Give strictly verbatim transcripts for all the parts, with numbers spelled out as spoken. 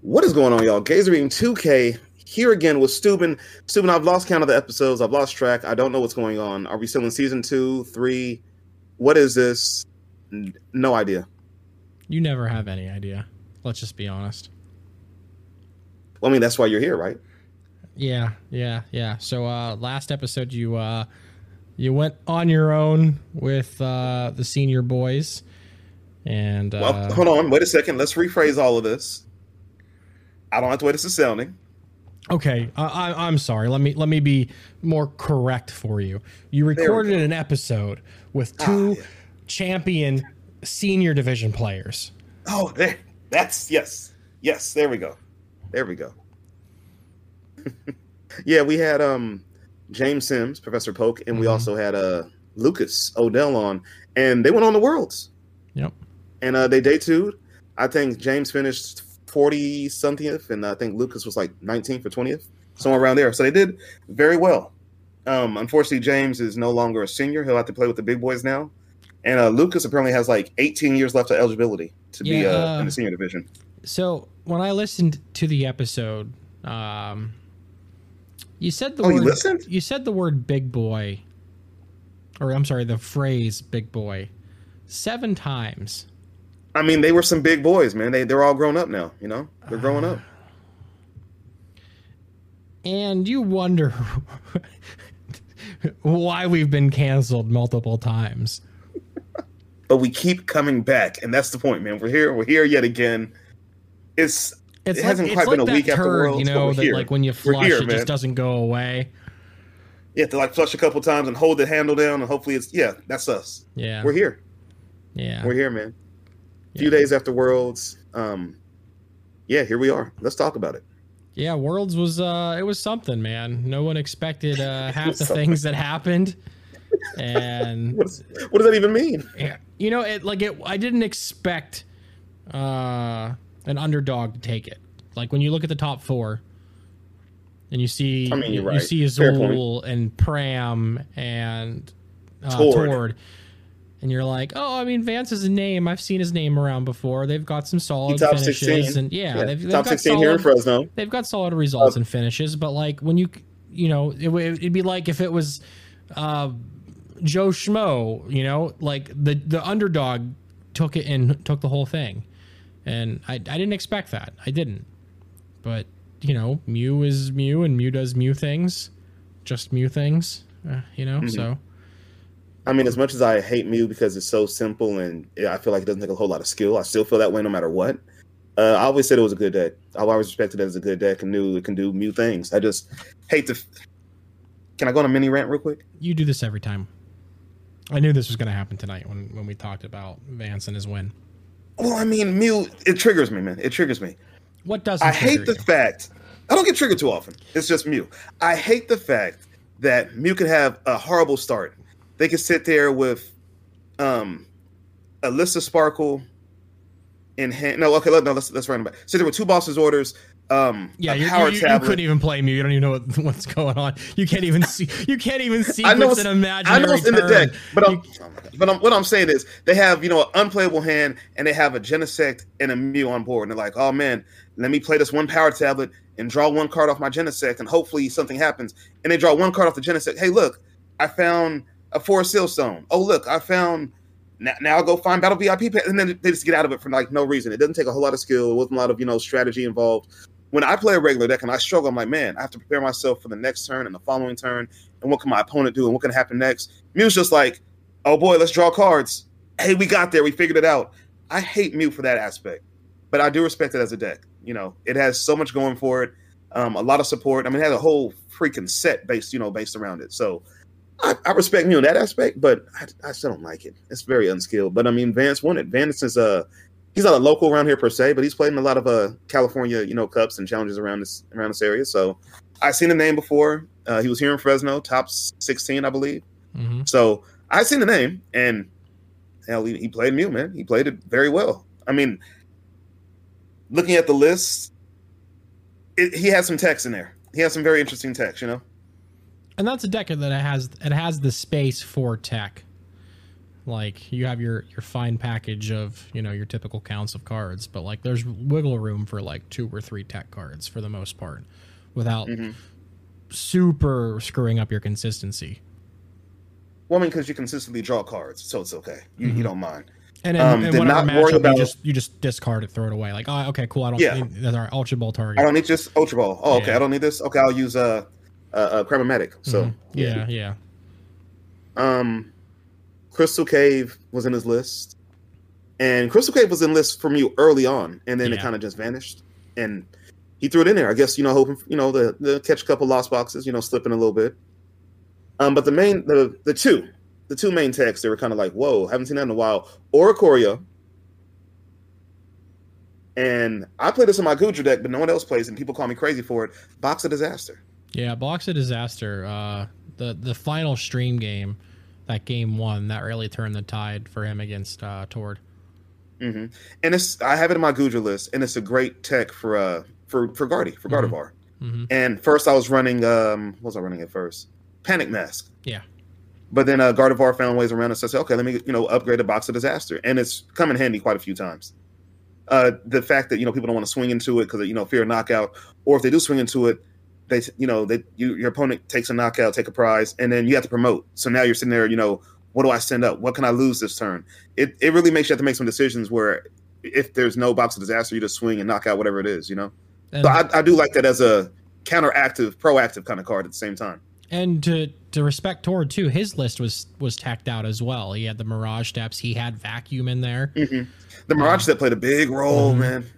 What is going on, y'all? Gazer Beam two K here again with Steuben. Steuben, I've lost count of the episodes. I've lost track. I don't know what's going on. Are we still in season two, three? What is this? No idea. You never have any idea. Let's just be honest. Well, I mean, that's why you're here, right? Yeah, yeah, yeah. So uh, last episode, you uh, you went on your own with uh, the senior boys. And uh, well, hold on. Wait a second. Let's rephrase all of this. I don't have to wait. This is sounding. Okay, uh, I, I'm sorry. Let me let me be more correct for you. You recorded an episode with two ah, yeah. champion senior division players. Oh, there. That's yes, yes. There we go. There we go. Yeah, we had um James Sims, Professor Poke, and mm-hmm. we also had uh Lucas Odell on, and they went on the Worlds. Yep. And uh, they day two'd. I think James finished forty somethingth, and I think Lucas was like nineteenth or twentieth, somewhere around there. So they did very well. Um, unfortunately, James is no longer a senior. He'll have to play with the big boys now. And uh, Lucas apparently has like eighteen years left of eligibility to yeah, be uh, uh, in the senior division. So when I listened to the episode, um, you said the oh, word. You listened? You said the word "big boy," or I'm sorry, the phrase "big boy" seven times. I mean, they were some big boys, man. They they're all grown up now. You know, they're growing up. And you wonder why we've been canceled multiple times. But we keep coming back, and that's the point, man. We're here. We're here yet again. It's, it's it like, hasn't it's quite like been a week turd, after Worlds, you know, that here. like when you flush, here, it man. just doesn't go away. You have to like flush a couple times and hold the handle down, and hopefully it's yeah, that's us. Yeah, we're here. Yeah, we're here, man. A yeah. few days after Worlds, um, yeah, here we are. Let's talk about it. Yeah, Worlds was uh, it was something, man. No one expected uh, half the things that happened, and what, is, what does that even mean? Yeah, you know, it like it. I didn't expect uh, an underdog to take it. Like when you look at the top four, and you see, I mean, you're you, right. you see Azul and Pram and uh, Tord. Tord. And you're like, oh, I mean, Vance is a name. I've seen his name around before. They've got some solid top finishes, sixteen. and yeah, yeah. they've, they've top got sixteen solid, here in Fresno. They've got solid results uh, and finishes. But like when you, you know, it, it'd be like if it was uh, Joe Schmo, you know, like the the underdog took it and took the whole thing, and I I didn't expect that. I didn't, but you know, Mew is Mew, and Mew does Mew things, just Mew things, uh, you know, mm-hmm. so. I mean, as much as I hate Mew because it's so simple and I feel like it doesn't take a whole lot of skill, I still feel that way no matter what. Uh, I always said it was a good deck. I always respected it as a good deck and knew it can do Mew things. I just hate to... F- can I go on a mini rant real quick? You do this every time. I knew this was going to happen tonight when, when we talked about Vance and his win. Well, I mean, Mew, it triggers me, man. It triggers me. What doesn't I hate the you? fact... I don't get triggered too often. It's just Mew. I hate the fact that Mew can have a horrible start. They could sit there with um, Alyssa Sparkle in hand. No, okay, let, no, let's let's run back. Sit there with two bosses orders. Um, yeah, a you, power you, tablet. You couldn't even play Mew. You don't even know what, what's going on. You can't even see. You can't even see. I know it's it's an imaginary I know it's in turn. the deck, but I'm, you, but I'm, what I'm saying is they have you know an unplayable hand and they have a Genesect and a Mew on board, and they're like, oh man, let me play this one power tablet and draw one card off my Genesect, and hopefully something happens. And they draw one card off the Genesect. Hey, look, I found a Forest Seal Stone. Oh, look, I found... Now, now I'll go find Battle V I P. And then they just get out of it for, like, no reason. It doesn't take a whole lot of skill. It wasn't a lot of, you know, strategy involved. When I play a regular deck and I struggle, I'm like, man, I have to prepare myself for the next turn and the following turn. And what can my opponent do? And what can happen next? Mew's just like, oh, boy, let's draw cards. Hey, we got there. We figured it out. I hate Mew for that aspect. But I do respect it as a deck. You know, it has so much going for it. Um, a lot of support. I mean, it has a whole freaking set based, you know, based around it. So, I, I respect Mew in that aspect, but I, I still don't like it. It's very unskilled. But I mean, Vance won it. Vance is uh he's not a local around here per se, but he's played in a lot of uh California, you know, cups and challenges around this around this area. So I've seen the name before. Uh, he was here in Fresno, top sixteen, I believe. Mm-hmm. So I've seen the name, and hell, he, he played Mew, man. He played it very well. I mean, looking at the list, it, he has some text in there. He has some very interesting text, you know. And that's a deck that it has. It has the space for tech. Like you have your your fine package of, you know, your typical counts of cards, but like there's wiggle room for like two or three tech cards for the most part, without mm-hmm. super screwing up your consistency. Well, I mean, because you consistently draw cards, so it's okay. You mm-hmm. you don't mind. And, and, um, and whatever matchup, about, you just you just discard it, throw it away. Like, oh, okay, cool. I don't. Yeah. Need, that's our Ultra Ball target. I don't need this Ultra Ball. Oh, okay. Yeah. I don't need this. Okay, I'll use a uh, uh, Crabomatic. So mm-hmm. yeah, yeah. Um, Crystal Cave was in his list, and Crystal Cave was in list from you early on, and then yeah. it kind of just vanished. And he threw it in there, I guess. You know, hoping you know the the catch a couple lost boxes. You know, slipping a little bit. Um, but the main the the two. The two main techs, they were kind of like, whoa, haven't seen that in a while. Oricorio. And I play this in my Goodra deck, but no one else plays, and people call me crazy for it. Box of Disaster. Yeah, Box of Disaster. Uh, the, the final stream game, that game one, that really turned the tide for him against uh, Tord. Mm-hmm. And it's I have it in my Goodra list, and it's a great tech for uh for, for Gardy, for mm-hmm. Gardevoir. Mm-hmm. And first I was running, um, what was I running at first? Panic Mask. Yeah. But then uh, Gardevoir found ways around it, so I said, okay, let me, you know, upgrade a Box of Disaster. And it's come in handy quite a few times. Uh, the fact that, you know, people don't want to swing into it because, you know, fear of knockout. Or if they do swing into it, they, you know, they, you, your opponent takes a knockout, take a prize, and then you have to promote. So now you're sitting there, you know, what do I send up? What can I lose this turn? It it really makes you have to make some decisions where if there's no Box of Disaster, you just swing and knock out whatever it is, you know? And so I, I do like that as a counteractive, proactive kind of card at the same time. And to to respect Tord too, his list was was tacked out as well. He had the Mirage Steps, he had Vacuum in there. Mm-hmm. The Mirage Step played a big role, mm-hmm. man.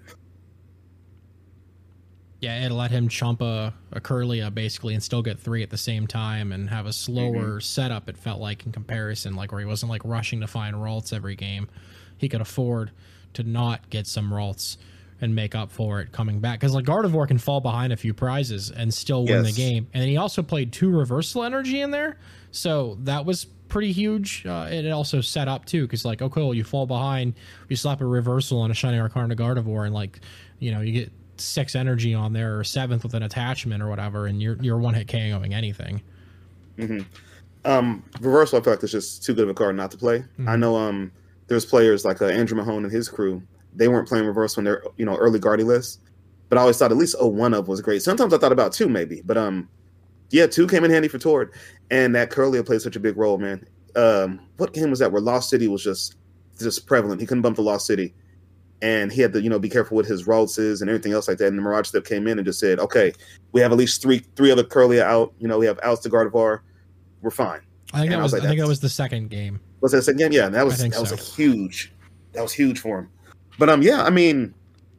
Yeah, it let him chump a, a Kirlia basically and still get three at the same time and have a slower mm-hmm. setup, it felt like, in comparison, like where he wasn't like rushing to find Ralts every game. He could afford to not get some Ralts and make up for it coming back. Because like Gardevoir can fall behind a few prizes and still win yes. the game. And then he also played two Reversal Energy in there. So that was pretty huge. Uh, and it also set up too. Because like, oh cool, you fall behind, you slap a Reversal on a Shining Arcana Gardevoir and like, you know, you get six energy on there or seventh with an attachment or whatever. And you're, you're one hit KOing anything. Mm-hmm. Um, Reversal, I feel like it's just too good of a card not to play. Mm-hmm. I know um, there's players like uh, Andrew Mahone and his crew. They weren't playing Reversal in their, you know, early Guardy list, but I always thought at least oh one of was great. Sometimes I thought about two maybe, but um, yeah, two came in handy for Tord, and that Kirlia played such a big role, man. Um, what game was that where Lost City was just just prevalent? He couldn't bump the Lost City, and he had to, you know, be careful with his Raltses and everything else like that. And the Mirage Step came in and just said, okay, we have at least three three other Kirlia out. You know, we have outs to Gardevoir. We're fine. I think and that was, I, was like, I think that was the second game. Was that the second game? Yeah, that was that so. was a huge, that was huge for him. But um, yeah, I mean,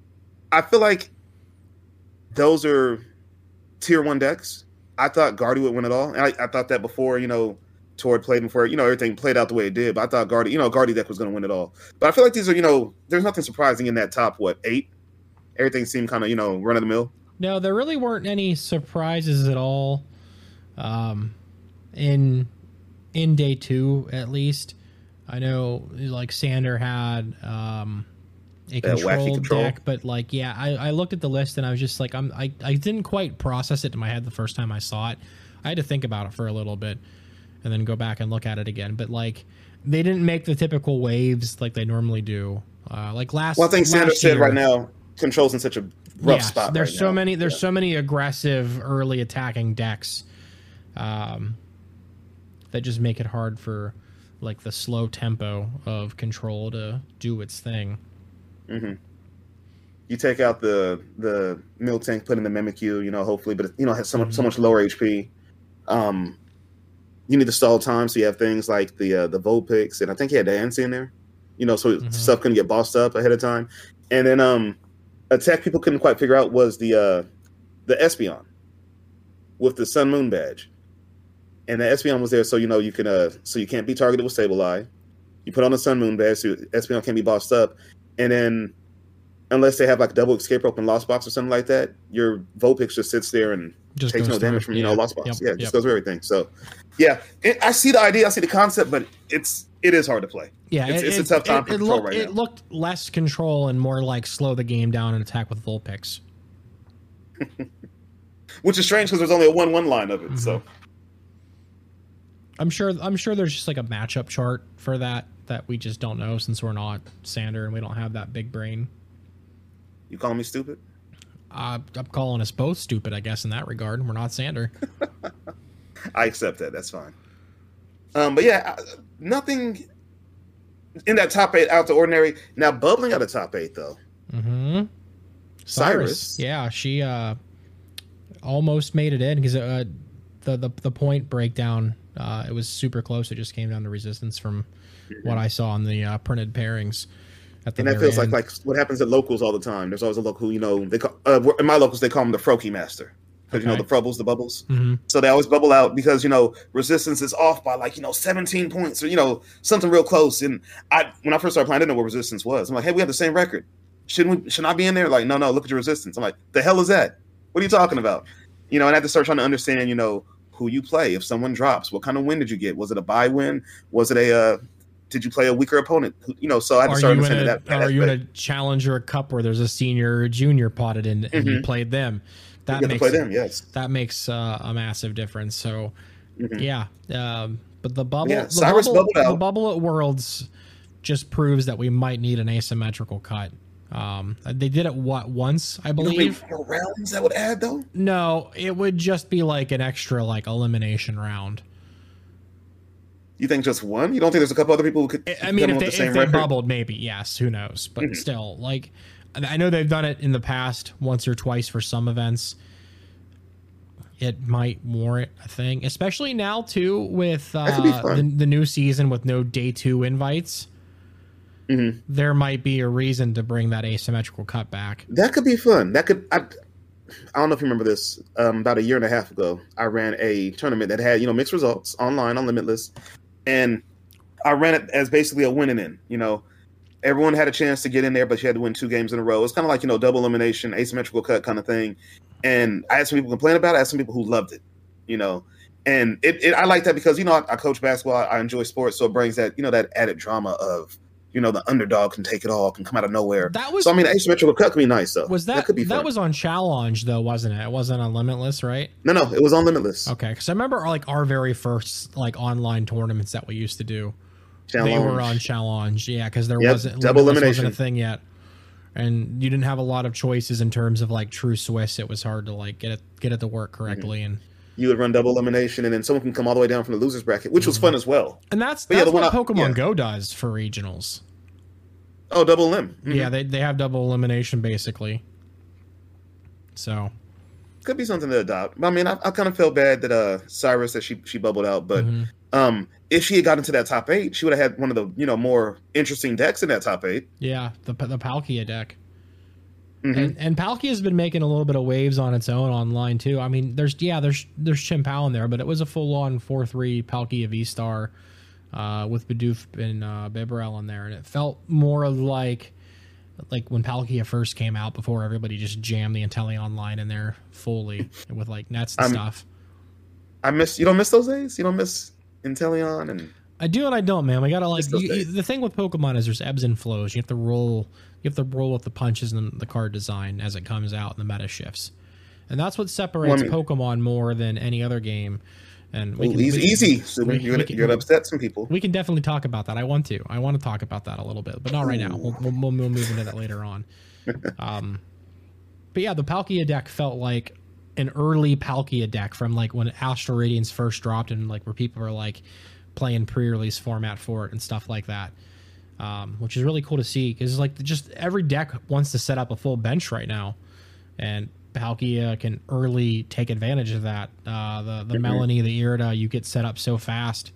I feel like those are tier one decks. I thought Guardy would win it all, and I, I thought that before, you know, Tord played before, you know, everything played out the way it did. But I thought Guardy, you know, Guardy deck was going to win it all. But I feel like these are, you know, there's nothing surprising in that top what eight. Everything seemed kind of, you know, run of the mill. No, there really weren't any surprises at all. Um, in in day two, at least, I know like Sander had um. a control, control deck, but like, yeah, I, I looked at the list and I was just like, I'm, I, I didn't quite process it in my head the first time I saw it. I had to think about it for a little bit and then go back and look at it again. But like, they didn't make the typical waves like they normally do. Uh, like last, well, I think Sanders said right now, control's in such a rough yeah, spot. There's right so now. many, there's yeah. so many aggressive early attacking decks, um, that just make it hard for like the slow tempo of control to do its thing. Mm-hmm. You take out the the Miltank, put in the Mimikyu, you know, hopefully, but you know, has so much, mm-hmm. so much lower H P. Um, you need to stall time, so you have things like the uh, the Vulpix, and I think he had Dancy in there, you know, so mm-hmm. stuff couldn't get bossed up ahead of time. And then um, a tech people couldn't quite figure out was the uh, the Espeon with the Sun Moon badge, and the Espeon was there, so you know you can uh, so you can't be targeted with Sableye. You put on the Sun Moon badge, so Espeon can't be bossed up. And then, unless they have like a double escape rope and Lost Box or something like that, your Vulpix just sits there and just takes no through. damage from, you yeah. know, Lost Box. Yep. Yeah, it just yep. goes through everything. So, yeah, it, I see the idea, I see the concept, but it's it is hard to play. Yeah, it's, it, it's it, a tough time it, for it control looked, right it now. It looked less control and more like slow the game down and attack with Vulpix. Which is strange because there's only a one one line of it. Mm-hmm. So, I'm sure I'm sure there's just like a matchup chart for that that we just don't know since we're not Sander and we don't have that big brain. You calling me stupid? Uh, I'm calling us both stupid, I guess, in that regard. We're not Sander. I accept that. That's fine. Um, but yeah, nothing in that top eight out of the ordinary. Now, bubbling out of top eight, though. Mm-hmm. Cyrus. Cyrus. Yeah, she uh, almost made it in because uh, the, the the point breakdown, uh, it was super close. It just came down to resistance from mm-hmm. what I saw on the uh, printed pairings. At the and that feels end. like like what happens at locals all the time. There's always a local who, you know, they call, uh, in my locals, they call him the Froky Master. Because, okay. you know, the frubbles, the bubbles. Mm-hmm. So they always bubble out because, you know, resistance is off by like, you know, seventeen points or, you know, something real close. And I, when I first started playing, I didn't know what resistance was. I'm like, hey, we have the same record. Shouldn't we, should I be in there? Like, no, no, look at your resistance. I'm like, the hell is that? What are you talking about? You know, and I had to start trying to understand, you know, who you play. If someone drops, what kind of win did you get? Was it a bye win? Was it a, uh, did you play a weaker opponent? You know, so I had to are start you understanding in a, that. that are you in a challenger or cup where there's a senior or a junior potted in and mm-hmm. you played them? That makes, play them, yes. That makes uh, a massive difference. So, mm-hmm. yeah. Um, but the bubble, yeah, the, Cyrus bubble out. the bubble at Worlds just proves that we might need an asymmetrical cut. Um, they did it what once, I believe. You know, rounds that would add though. No, it would just be like an extra like elimination round. You think just one? You don't think there's a couple other people who could? I mean, if they, the if they bubbled, maybe yes. Who knows? But mm-hmm. still, like. I know they've done it in the past once or twice for some events. It might warrant a thing, especially now too with uh, the, the new season with no day two invites. Mm-hmm. There might be a reason to bring that asymmetrical cut back. That could be fun. That could. I, I don't know if you remember this. Um, about a year and a half ago, I ran a tournament that had you know mixed results online on Limitless, and I ran it as basically a win and in. You know. Everyone had a chance to get in there, but you had to win two games in a row. It's kind of like, you know, double elimination, asymmetrical cut kind of thing. And I had some people complain about it. I had some people who loved it, you know. And it, it I like that because, you know, I, I coach basketball. I enjoy sports. So it brings that, you know, that added drama of, you know, the underdog can take it all, can come out of nowhere. That was, so, I mean, asymmetrical cut could be nice, though. Was that, that could be fun. That was on Challenge, though, wasn't it? It wasn't on Limitless, right? No, no, it was on Limitless. Okay, because I remember, like, our very first, like, online tournaments that we used to do. Challenge. They were on Challenge, yeah, because there yep, wasn't double elimination wasn't a thing yet, and you didn't have a lot of choices in terms of like true Swiss. It was hard to like get it get it to work correctly, mm-hmm. and you would run double elimination, and then someone can come all the way down from the losers bracket, which mm-hmm. was fun as well. And that's but that's yeah, what I, Pokemon yeah. Go does for regionals. Oh, double elim. Mm-hmm. Yeah, they they have double elimination basically. So could be something to adopt. I mean, I, I kind of felt bad that uh Cyrus that she she bubbled out, but. Mm-hmm. Um, if she had got into that top eight, she would have had one of the you know more interesting decks in that top eight. Yeah, the the Palkia deck, mm-hmm. and and Palkia has been making a little bit of waves on its own online too. I mean, there's yeah, there's there's Chien-Pao in there, but it was a full on four three Palkia V Star uh, with Bidoof and uh, Bibarel in there, and it felt more like like when Palkia first came out before everybody just jammed the Inteleon line in there fully with like nets and I'm, stuff. I miss you don't miss those days. You don't miss. Inteleon and I do and I don't, man. We gotta like you, you, the thing with Pokemon is there's ebbs and flows. You have to roll. You have to roll with the punches and the card design as it comes out and the meta shifts, and that's what separates well, I mean, Pokemon more than any other game. And we well, can, easy, we can, easy. So we, you're, we gonna, can, you're gonna upset some people. We can definitely talk about that. I want to. I want to talk about that a little bit, but not right now. We'll, we'll, we'll move into that later on. um, but yeah, the Palkia deck felt like an early Palkia deck from like when Astral Radiance first dropped, and like where people were like playing pre-release format for it and stuff like that, um, which is really cool to see because like just every deck wants to set up a full bench right now, and Palkia can early take advantage of that. Uh, the the mm-hmm. Melanie, the Irida, you get set up so fast.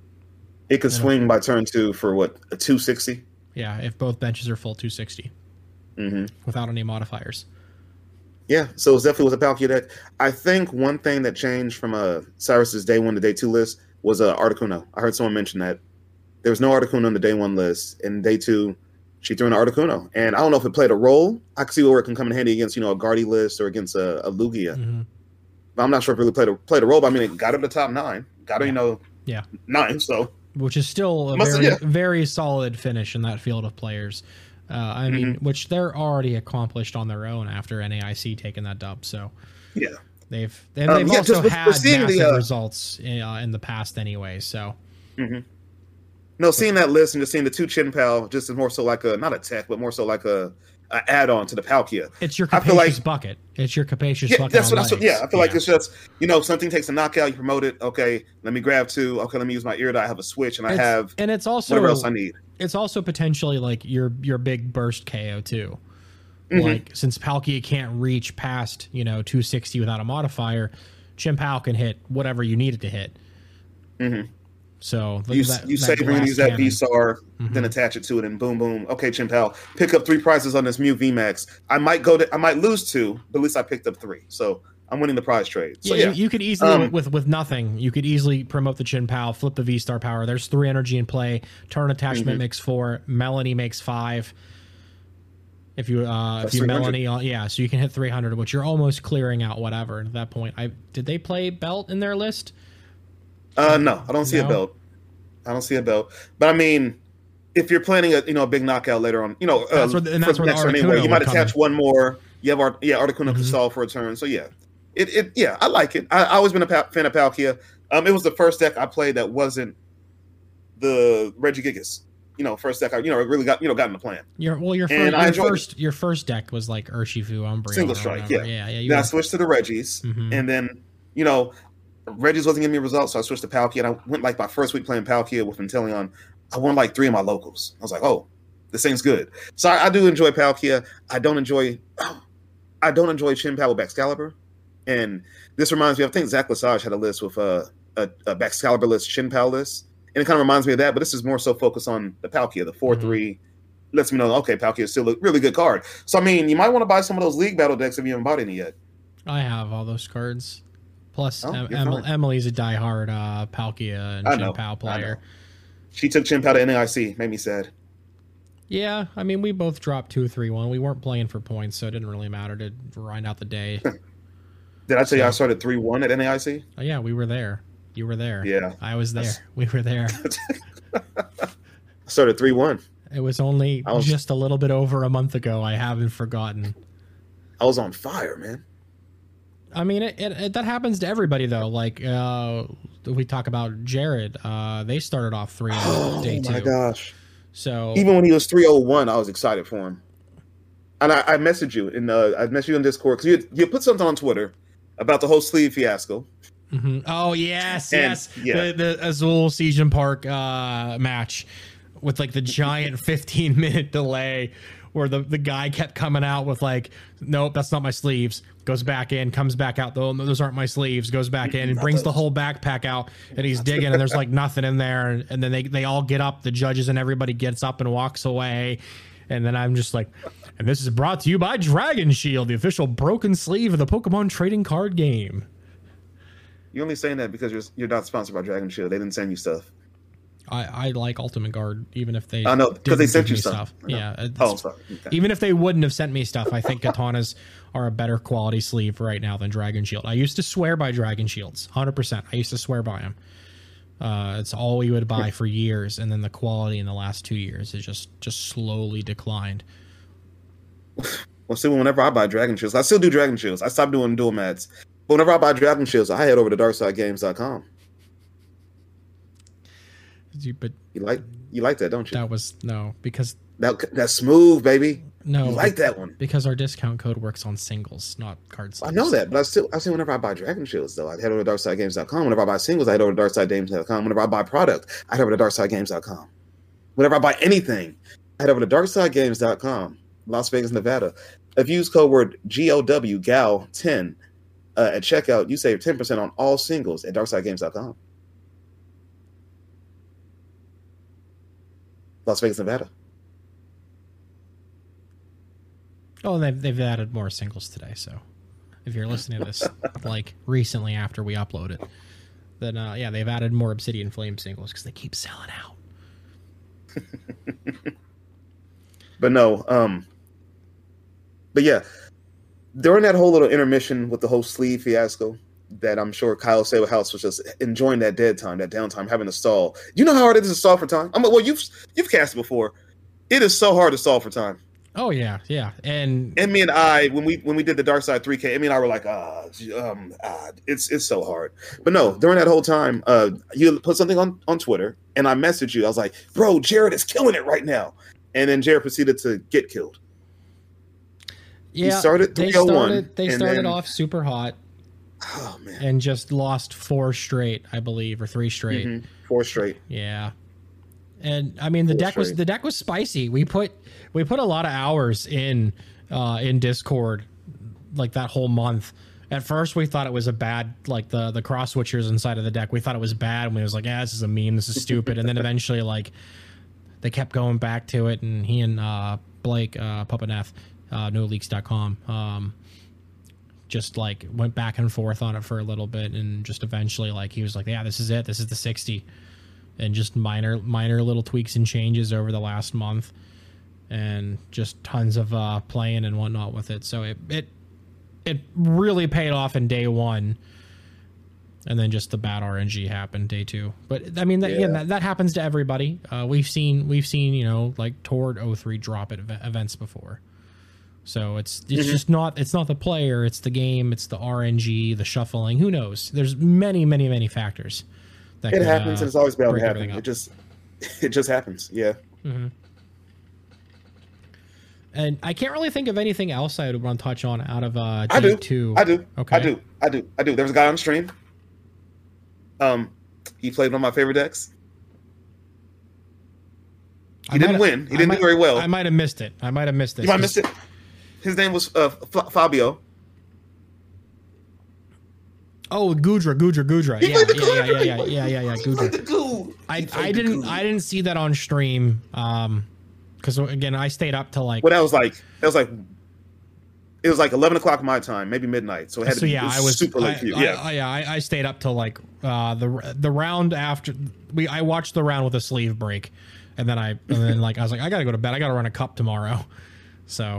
It could swing know. by turn two for what, a two sixty? Yeah, if both benches are full two sixty mm-hmm. without any modifiers. Yeah, so it definitely was a Palkia deck. I think one thing that changed from uh, Cyrus's day one to day two list was uh, Articuno. I heard someone mention that. There was no Articuno on the day one list. In day two, she threw in Articuno. And I don't know if it played a role. I could see where it can come in handy against, you know, a Guardy list or against a, a Lugia. Mm-hmm. But I'm not sure if it really played a, played a role. But I mean, it got her to the top nine. Got her, yeah. you know, yeah. nine, so. Which is still a Must, very, yeah. very solid finish in that field of players. Uh, I mean, mm-hmm. which they're already accomplished on their own after N A I C taking that dub. So yeah, they've they've, um, they've yeah, also just, had massive the, uh, results in, uh, in the past anyway. So mm-hmm. No, seeing that list and just seeing the two Chin Pal just is more so like a not a tech, but more so like a, a add on to the Palkia. It's your capacious like, bucket. It's your capacious yeah, bucket. That's what, that's what. Yeah, I feel yeah. like it's just you know something takes a knockout, you promote it. Okay, let me grab two. Okay, let me use my ear dot. I have a switch, and it's, I have and it's also whatever else I need. It's also potentially like your your big burst K O too. Mm-hmm. Like since Palkia can't reach past you know two sixty without a modifier, Chin Pal can hit whatever you need it to hit. Mm-hmm. So you, that, you say we're going to use that V S A R, mm-hmm. then attach it to it, and boom, boom. Okay, Chin Pal, pick up three prizes on this Mew V MAX. I might go to, I might lose two, but at least I picked up three. So I'm winning the prize trade. So, yeah, yeah. You, you could easily um, with with nothing. You could easily promote the Chin Pal, flip the V Star power. There's three energy in play. Turn attachment mm-hmm. makes four. Melanie makes five. If you uh, if you Melanie, yeah, so you can hit three hundred, which you're almost clearing out whatever at that point. I did they play Belt in their list? Uh, no, I don't see no? a Belt. I don't see a Belt. But I mean, if you're planning a you know a big knockout later on, you know, uh, that's where the, and that's where the Articuno anyway, you might attach one more. You have our yeah Articuno mm-hmm. to solve for a turn. So yeah, it it yeah I like it. I, I always been a pa- fan of Palkia. Um, it was the first deck I played that wasn't the Regigigas. You know, first deck I you know really got you know got in the plan. Your well, your, first, your first it. your first deck was like Urshifu, Umbreon, Single Strike, yeah, yeah, yeah. You then were... I switched to the Reggies, mm-hmm. and then you know, Reggies wasn't giving me results, so I switched to Palkia. And I went like my first week playing Palkia with Inteleon. I won like three of my locals. I was like, oh, this thing's good. So I, I do enjoy Palkia. I don't enjoy, oh, I don't enjoy Chin Pal with Baxcalibur, and this reminds me. I think Zach Lesage had a list with a a, a Baxcalibur list, Chin Pal list. And it kind of reminds me of that, but this is more so focused on the Palkia, the four three. Mm-hmm. Lets me know, okay, Palkia is still a really good card. So, I mean, you might want to buy some of those League Battle decks if you haven't bought any yet. I have all those cards. Plus, oh, em- em- Emily's a diehard uh, Palkia and Chin Pal player. She took Chin Pal to N A I C. Made me sad. Yeah, I mean, we both dropped two three one. We weren't playing for points, so it didn't really matter to grind out the day. Did I tell so, you I started three one at N A I C? Oh, yeah, we were there. You were there. Yeah. I was there. We were there. I started three one. It was only was, just a little bit over a month ago. I haven't forgotten. I was on fire, man. I mean, it, it, it that happens to everybody, though. Like, uh, we talk about Jared. Uh, they started off three oh, day two. Oh, my gosh. So even when he was three oh one, I was excited for him. And I, I messaged you, and uh, I messaged you in Discord, because you, you put something on Twitter about the whole sleeve fiasco. Mm-hmm. Oh yes, and, yes. Yeah. The, the Azul Season Park uh, match with like the giant fifteen minute delay, where the, the guy kept coming out with like, nope, that's not my sleeves. Goes back in, comes back out. Though those aren't my sleeves. Goes back in and brings the whole backpack out, and he's digging, and there's like nothing in there. And, and then they they all get up, the judges and everybody gets up and walks away. And then I'm just like, and this is brought to you by Dragon Shield, the official broken sleeve of the Pokemon trading card game. You're only saying that because you're you're not sponsored by Dragon Shield. They didn't send you stuff. I, I like Ultimate Guard, even if they I know because they sent you stuff. stuff. Yeah. Oh, sorry. Okay. Even if they wouldn't have sent me stuff, I think Katanas are a better quality sleeve right now than Dragon Shield. I used to swear by Dragon Shields, one hundred percent. I used to swear by them. Uh, it's all we would buy for years, and then the quality in the last two years has just just slowly declined. Well, see, whenever I buy Dragon Shields, I still do Dragon Shields. I stopped doing dual mats. But whenever I buy Dragon Shields, I head over to dark side games dot com. You, but you like you like that, don't you? That was no because that that's smooth, baby. No, you like that one because our discount code works on singles, not cards. I know that, but I still I still whenever I buy Dragon Shields though, I head over to dark side games dot com. Whenever I buy singles, I head over to dark side games dot com. Whenever I buy product, I head over to dark side games dot com. Whenever I buy anything, I head over to dark side games dot com, Las Vegas, Nevada. If you use code word G O W G A L ten. Uh, at checkout, you save ten percent on all singles at dark side games dot com. Las Vegas, Nevada. Oh, they've, they've added more singles today, so if you're listening to this like recently after we upload it, then uh, yeah, they've added more Obsidian Flame singles because they keep selling out. But no, um, but yeah, during that whole little intermission with the whole sleeve fiasco, that I'm sure Kyle Saberhouse was just enjoying that dead time, that downtime, having to stall. Do you know how hard it is to stall for time? I mean, well, you've you've cast it before. It is so hard to stall for time. Oh yeah, yeah, and Emmy and I, when we when we did the Dark Side three K, Emmy and I were like, ah, um, ah, it's it's so hard. But no, during that whole time, uh, you put something on on Twitter, and I messaged you. I was like, bro, Jared is killing it right now. And then Jared proceeded to get killed. Yeah, he started they three oh one. started they started then, off super hot. Oh man, and just lost four straight, I believe, or three straight. Mm-hmm. Four straight. Yeah. And I mean the Four deck straight. was the deck was spicy. We put we put a lot of hours in uh in Discord like that whole month. At first we thought it was a bad, like the the cross switchers inside of the deck. We thought it was bad, and we was like, yeah, this is a meme, this is stupid. And then eventually like they kept going back to it, and he and uh Blake uh Puppineth, uh no leaks dot com um just like went back and forth on it for a little bit, and just eventually like he was like, yeah, this is it, this is the sixty. And just minor minor little tweaks and changes over the last month, and just tons of uh playing and whatnot with it. So it it it really paid off in day one, and then just the bad R N G happened day two. But I mean that, yeah. again, that, that happens to everybody. Uh we've seen we've seen you know, like Tord oh three drop at ev- events before. So it's it's mm-hmm. just not it's not the player, it's the game, it's the R N G, the shuffling. Who knows? There's many many many factors. That it could, happens, uh, and it's always bound to happen. It just it just happens. Yeah. Mm-hmm. And I can't really think of anything else I would want to touch on out of uh, I do. two. I do. Okay. I do. I do. I do. There was a guy on stream. Um, he played one of my favorite decks. He I didn't win. He didn't might, do very well. I might have missed it. I might have missed it. You might have missed it. His name was uh, F- Fabio. Oh, Gudra, Gudra, Gudra. He Yeah, played the yeah, yeah, Gudra. yeah, yeah, yeah, yeah, He played the Gudra. Goo. I, He played I the didn't Goo. I didn't see that on stream. Um, because again, I stayed up till like. Well, that was like that was like it was like eleven o'clock my time, maybe midnight. So it had to So be yeah, it was I was super late I, for you. I, Yeah, I, yeah, I, I stayed up till like uh the the round after we I watched the round with a sleeve break, and then I and then like I was like, I gotta go to bed. I gotta run a cup tomorrow. So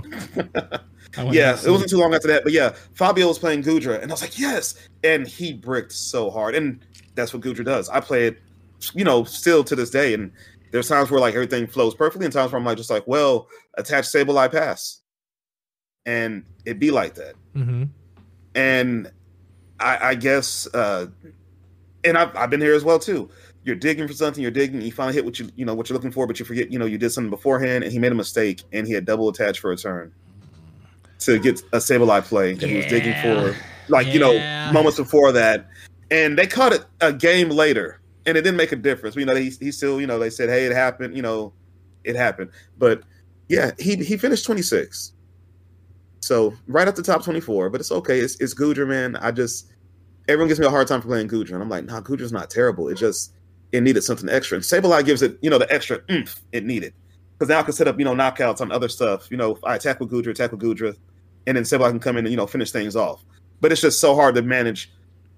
I went yeah, to it wasn't too long after that. But yeah, Fabio was playing Gudra, and I was like, yes, and he bricked so hard, and that's what Gudra does. I play it, you know, still to this day, and there's times where like everything flows perfectly, and times where I'm like just like, well, attach Sableye pass, and it be like that. Mm-hmm. And I, I guess, uh, and I've, I've been here as well too. You're digging for something, you're digging, you finally hit what you you know what you're looking for, but you forget, you know, you did something beforehand, and he made a mistake, and he had double attached for a turn to get a Sableye play, and yeah. he was digging for like yeah. you know moments before that, and they caught it a game later, and it didn't make a difference. You know, he he still, you know, they said, hey, it happened, you know, it happened, but yeah, he he finished twenty-six, so right up the top twenty-four, but it's okay. It's it's Gudra, man. I just everyone gives me a hard time for playing Gudra, and I'm like, nah, Gudra's not terrible. It just it needed something extra, and Sableye gives it, you know, the extra oomph it needed. Because now I can set up, you know, knockouts on other stuff. You know, I attack with Gudra, attack with Gudra, and then Sableye can come in and, you know, finish things off. But it's just so hard to manage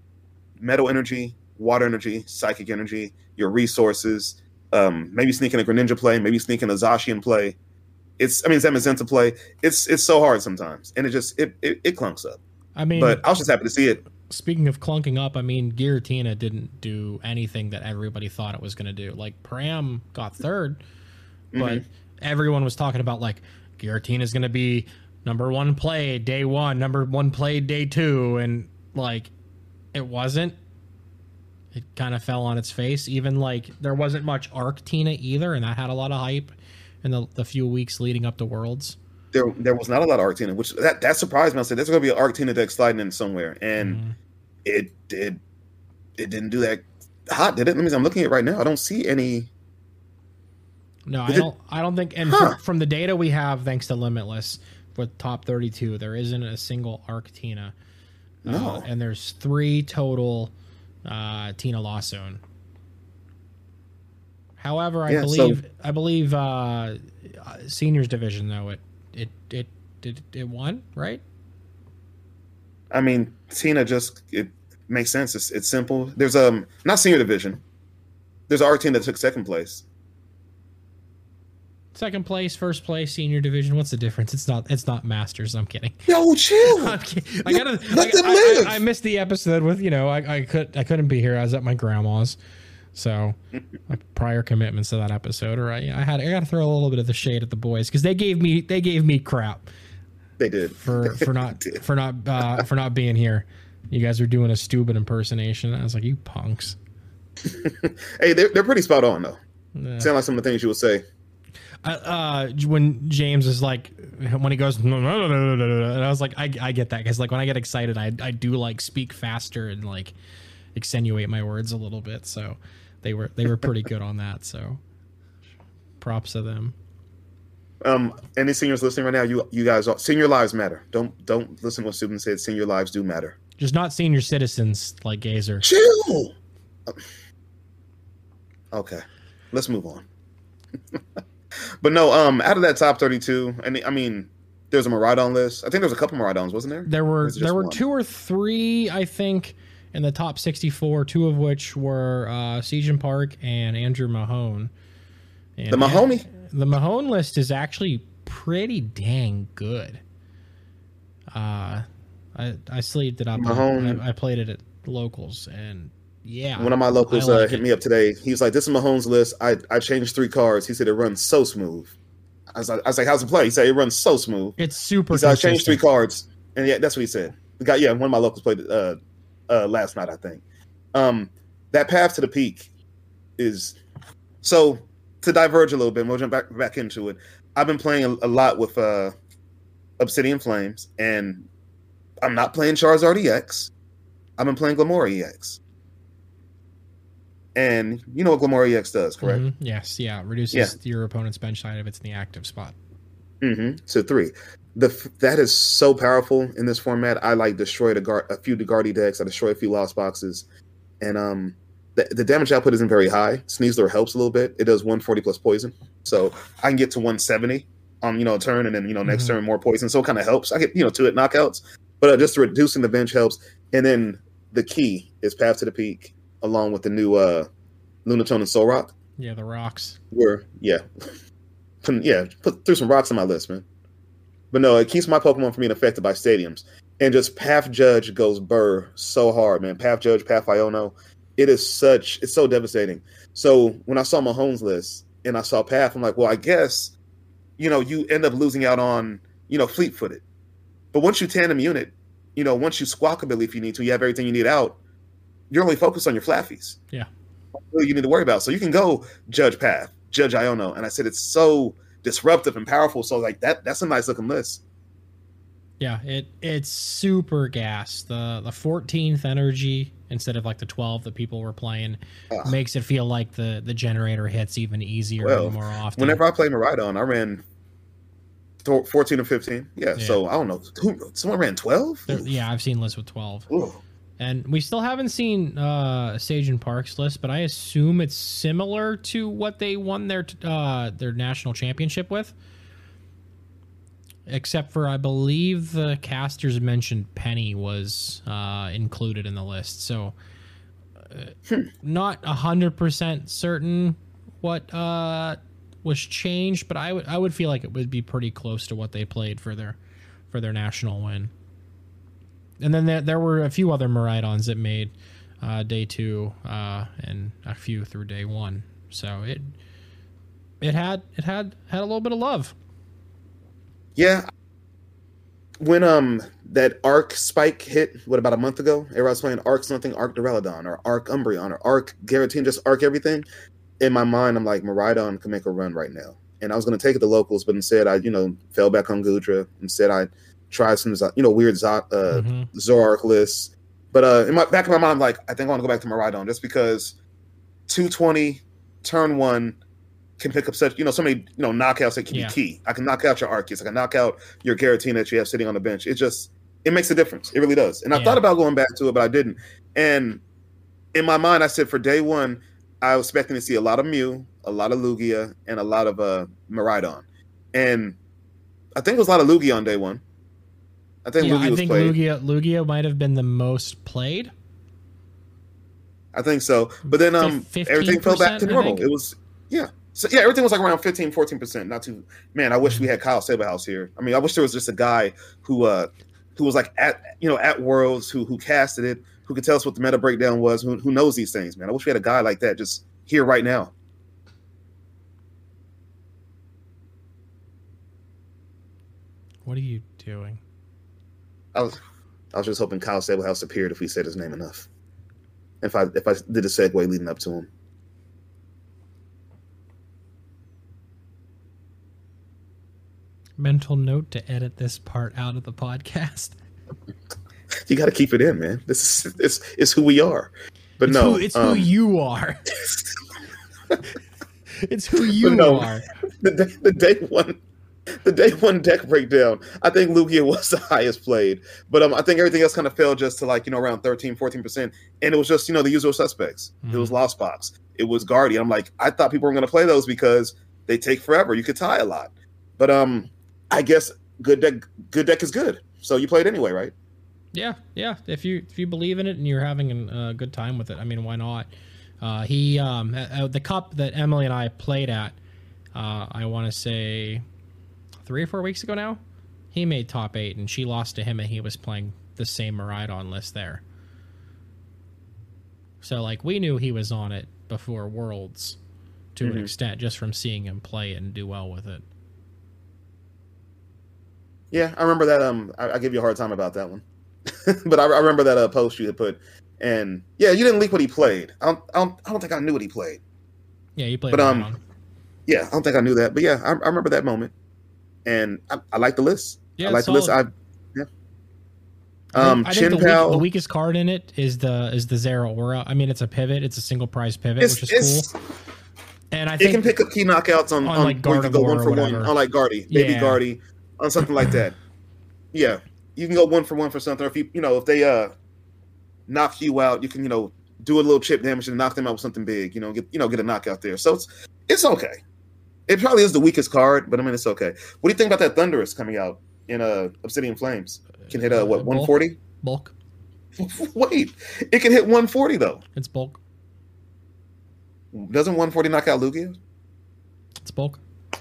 metal energy, water energy, psychic energy, your resources, um, maybe sneaking a Greninja play, maybe sneaking a Zacian play. It's, I mean, Zamazenta play. It's it's so hard sometimes, and it just it it, it clunks up. I mean, but I was just happy to see it. Speaking of clunking up, I mean, Giratina didn't do anything that everybody thought it was going to do. Like Pram got third. But mm-hmm. everyone was talking about like Giratina is going to be number one play day one, number one play day two, and like it wasn't. It kind of fell on its face. Even like there wasn't much Arctina either, and that had a lot of hype in the, the few weeks leading up to Worlds. There, there was not a lot of Arctina, which that, that surprised me. I said there's going to be an Arctina deck sliding in somewhere, and mm-hmm. it did. It didn't do that hot, did it? Let me see. I'm looking at it right now. I don't see any. No, I don't. I don't think. And huh. from, from the data we have, thanks to Limitless, with top thirty-two, there isn't a single Arctina. No, uh, and there's three total uh, Tina Lawson. However, I yeah, believe so, I believe uh, seniors division though it it it it it won, right? I mean, Tina just it makes sense. It's it's simple. There's um not senior division. There's an Arctina that took second place. Second place, first place, senior division. What's the difference? It's not. It's not masters. I'm kidding. Yo, chill. I'm kidding. I gotta. Let I, them I, live. I, I missed the episode with you know. I, I could. I couldn't be here. I was at my grandma's. So prior commitments to that episode, or I, I had I got to throw a little bit of the shade at the boys because they gave me they gave me crap. They did for for not for not uh, for not being here. You guys were doing a stupid impersonation. I was like, you punks. Hey, they're they're pretty spot on though. Yeah. Sound like some of the things you would say. Uh, uh, when James is like, when he goes, and I was like, I I get that because like when I get excited, I I do like speak faster and like extenuate my words a little bit. So they were they were pretty good on that. So props to them. Um, any seniors listening right now, you you guys, are, senior lives matter. Don't don't listen to what Subin said. Senior lives do matter. Just not senior citizens like Gazer. Chill. Okay, let's move on. But no, um, out of that top thirty-two, and I mean, there's a Miraidon list. I think there's a couple Miraidons, wasn't there? There were there were one? two or three, I think, in the top sixty-four. Two of which were uh, Season Park and Andrew Mahone. And the Mahoney. The Mahone list is actually pretty dang good. Uh, I I sleeved it up. Mahone. I, I played it at locals, and yeah, one of my locals like uh, hit it. me up today. He was like, "This is Mahone's list. I, I changed three cards." He said it runs so smooth. I was like, I was like, "How's it play?" He said it runs so smooth. It's super. He said, "I consistent. changed three cards," and yeah, that's what he said. The guy, yeah, one of my locals played uh, uh, last night, I think. Um, that path to the peak is so. To diverge a little bit, we'll jump back back into it. I've been playing a, a lot with uh, Obsidian Flames, and I'm not playing Charizard E X. I've been playing Glimmora E X. And you know what Glimmora E X does, correct? Mm-hmm. Yes, yeah. It reduces yeah. your opponent's bench side if it's in the active spot. Mm-hmm. So three. The That is so powerful in this format. I like destroyed a, guard, a few Degardi decks. I destroyed a few Lost Boxes. And um, the, the damage output isn't very high. Sneasler helps a little bit. It does one forty plus poison. So I can get to one seventy on, you know, a turn, and then, you know, next mm-hmm. turn more poison. So it kind of helps. I get, you know, two hit knockouts. But uh, just reducing the bench helps. And then the key is Path to the Peak, along with the new uh, Lunatone and Soul Rock. Yeah, the rocks. Were, yeah. yeah, put threw some rocks on my list, man. But no, it keeps my Pokemon from being affected by stadiums. And just Path Judge goes burr so hard, man. Path Judge, Path Iono. It is such, it's so devastating. So when I saw Mahone's list and I saw Path, I'm like, well, I guess, you know, you end up losing out on, you know, Fleet-Footed. But once you tandem unit, you know, once you Squawkabilly if you need to, you have everything you need out, you're only focused on your Flaffies. Yeah. That's all you need to worry about. So you can go Judge Path, Judge Iono. And I said it's so disruptive and powerful. So like that, that's a nice looking list. Yeah, it it's super gas. The the fourteenth energy instead of like the twelve that people were playing uh, makes it feel like the, the generator hits even easier well, and more often. Whenever I play Miraidon, I ran fourteen or fifteen. Yeah, yeah. So I don't know. Who, someone ran twelve? Yeah, I've seen lists with twelve. Ooh. And we still haven't seen uh, Sage and Park's list, but I assume it's similar to what they won their uh, their national championship with. Except for, I believe the casters mentioned Penny was uh, included in the list. So uh, hmm. not one hundred percent certain what uh, was changed, but I would I would feel like it would be pretty close to what they played for their for their national win. And then there, there were a few other Miraidons that made uh, day two uh, and a few through day one. So it it had it had had a little bit of love. Yeah. When um that Arc Spike hit, what, about a month ago? Everybody was playing Arc something, Arc Duraludon, or Arc Umbreon, or Arc Giratina, just Arc everything. In my mind, I'm like, Miraidon can make a run right now. And I was going to take it to locals, but instead I, you know, fell back on Goodra. Instead I tried some, you know, weird Zo- uh, mm-hmm. Zoroark lists. But uh, in my back of my mind, I'm like, I think I want to go back to Miraidon just because two twenty, turn one, can pick up such, you know, so many, you know, knockouts that can yeah. be key. I can knock out your Arceus. I can knock out your Giratina that you have sitting on the bench. It just, it makes a difference. It really does. And I yeah. thought about going back to it, but I didn't. And in my mind, I said for day one, I was expecting to see a lot of Mew, a lot of Lugia, and a lot of uh, Miraidon. And I think it was a lot of Lugia on day one. I think yeah, Lugia I was think played. Lugia, Lugia might have been the most played. I think so. But then um, everything fell back to normal. It was, yeah. So, yeah, everything was like around fifteen, fourteen percent. Not too, man, I wish we had Kyle Saberhouse here. I mean, I wish there was just a guy who uh, who was like at, you know, at Worlds, who who casted it, who could tell us what the meta breakdown was, who, who knows these things, man. I wish we had a guy like that just here right now. What are you doing? I was I was just hoping Kyle Sablehouse appeared if we said his name enough. If I if I did a segue leading up to him. Mental note to edit this part out of the podcast. You got to keep it in, man. This is it's, it's who we are. But it's no, who, it's um, who you are. It's who you no, are. The day, the day one, the day one deck breakdown. I think Lugia was the highest played, but um, I think everything else kind of fell just to like you know around thirteen, fourteen percent, and it was just you know the usual suspects. Mm-hmm. It was Lost Box. It was Guardian. I'm like, I thought people were going to play those because they take forever. You could tie a lot, but um, I guess good deck, good deck is good. So you played anyway, right? Yeah, yeah. If you if you believe in it and you're having a uh, good time with it, I mean, why not? Uh, he um, at the cup that Emily and I played at, uh, I want to say three or four weeks ago now, he made top eight and she lost to him and he was playing the same Miraidon list there. So like we knew he was on it before Worlds to mm-hmm. an extent just from seeing him play it and do well with it. Yeah, I remember that. Um, I, I gave you a hard time about that one, but I, I remember that uh, post you had put. And yeah, you didn't leak what he played. I don't, I don't, I don't think I knew what he played. Yeah, you played. But um, on. yeah, I don't think I knew that. But yeah, I, I remember that moment, and I, I like the list. Yeah, I like the list. I yeah. Um, I think, I think the, weak, the weakest card in it is the is the Zera Aura. I mean, it's a pivot. It's a single prize pivot, it's, which is cool. And I think it can pick up key knockouts on, on, on like where you can go one for one on like Guardy, Baby yeah. Guardy, on something like that. Yeah, you can go one for one for something. Or if you you know if they uh. knock you out, you can, you know, do a little chip damage and knock them out with something big, you know, get you know, get a knockout there. So it's it's okay. It probably is the weakest card, but I mean it's okay. What do you think about that Thunderous coming out in uh Obsidian Flames? Can hit uh what, one forty? Bulk. Wait. It can hit one forty though. It's bulk. Doesn't one forty knock out Lugia? It's bulk.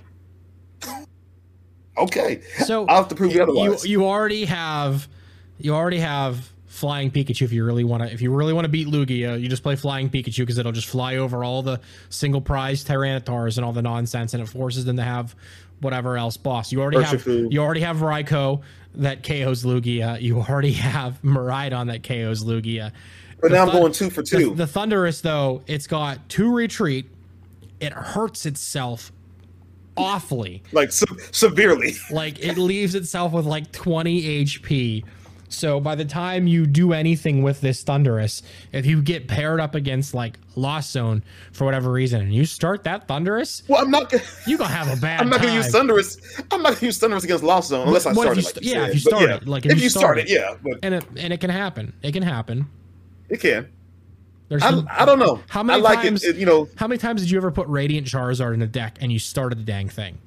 Okay. So I'll have to prove you otherwise. You you already have you already have Flying Pikachu. If you really want to, if you really want to beat Lugia, you just play Flying Pikachu because it'll just fly over all the single prize Tyrannitars and all the nonsense, and it forces them to have whatever else boss. You already have food. You already have Raikou that K Os Lugia. You already have Miraidon that K Os Lugia. But the now I'm going two for two. The, the Thunderous though, it's got two retreat. It hurts itself awfully, like se- severely. Like it leaves itself with like twenty H P. So by the time you do anything with this Thunderous, if you get paired up against like Lost Zone for whatever reason, and you start that Thunderous, well, I'm not. Gonna, you gonna have a bad. I'm not time. gonna use Thunderous. I'm not gonna use Thunderous against Lost Zone unless what, I start you it. St- like you yeah, said. if you start yeah. it, like if, if, you you start, start it, yeah, but and it and it can happen. It can happen. It can. There's I, some, I don't know. How many I like times? It, it, you know, how many times did you ever put Radiant Charizard in a deck and you started the dang thing?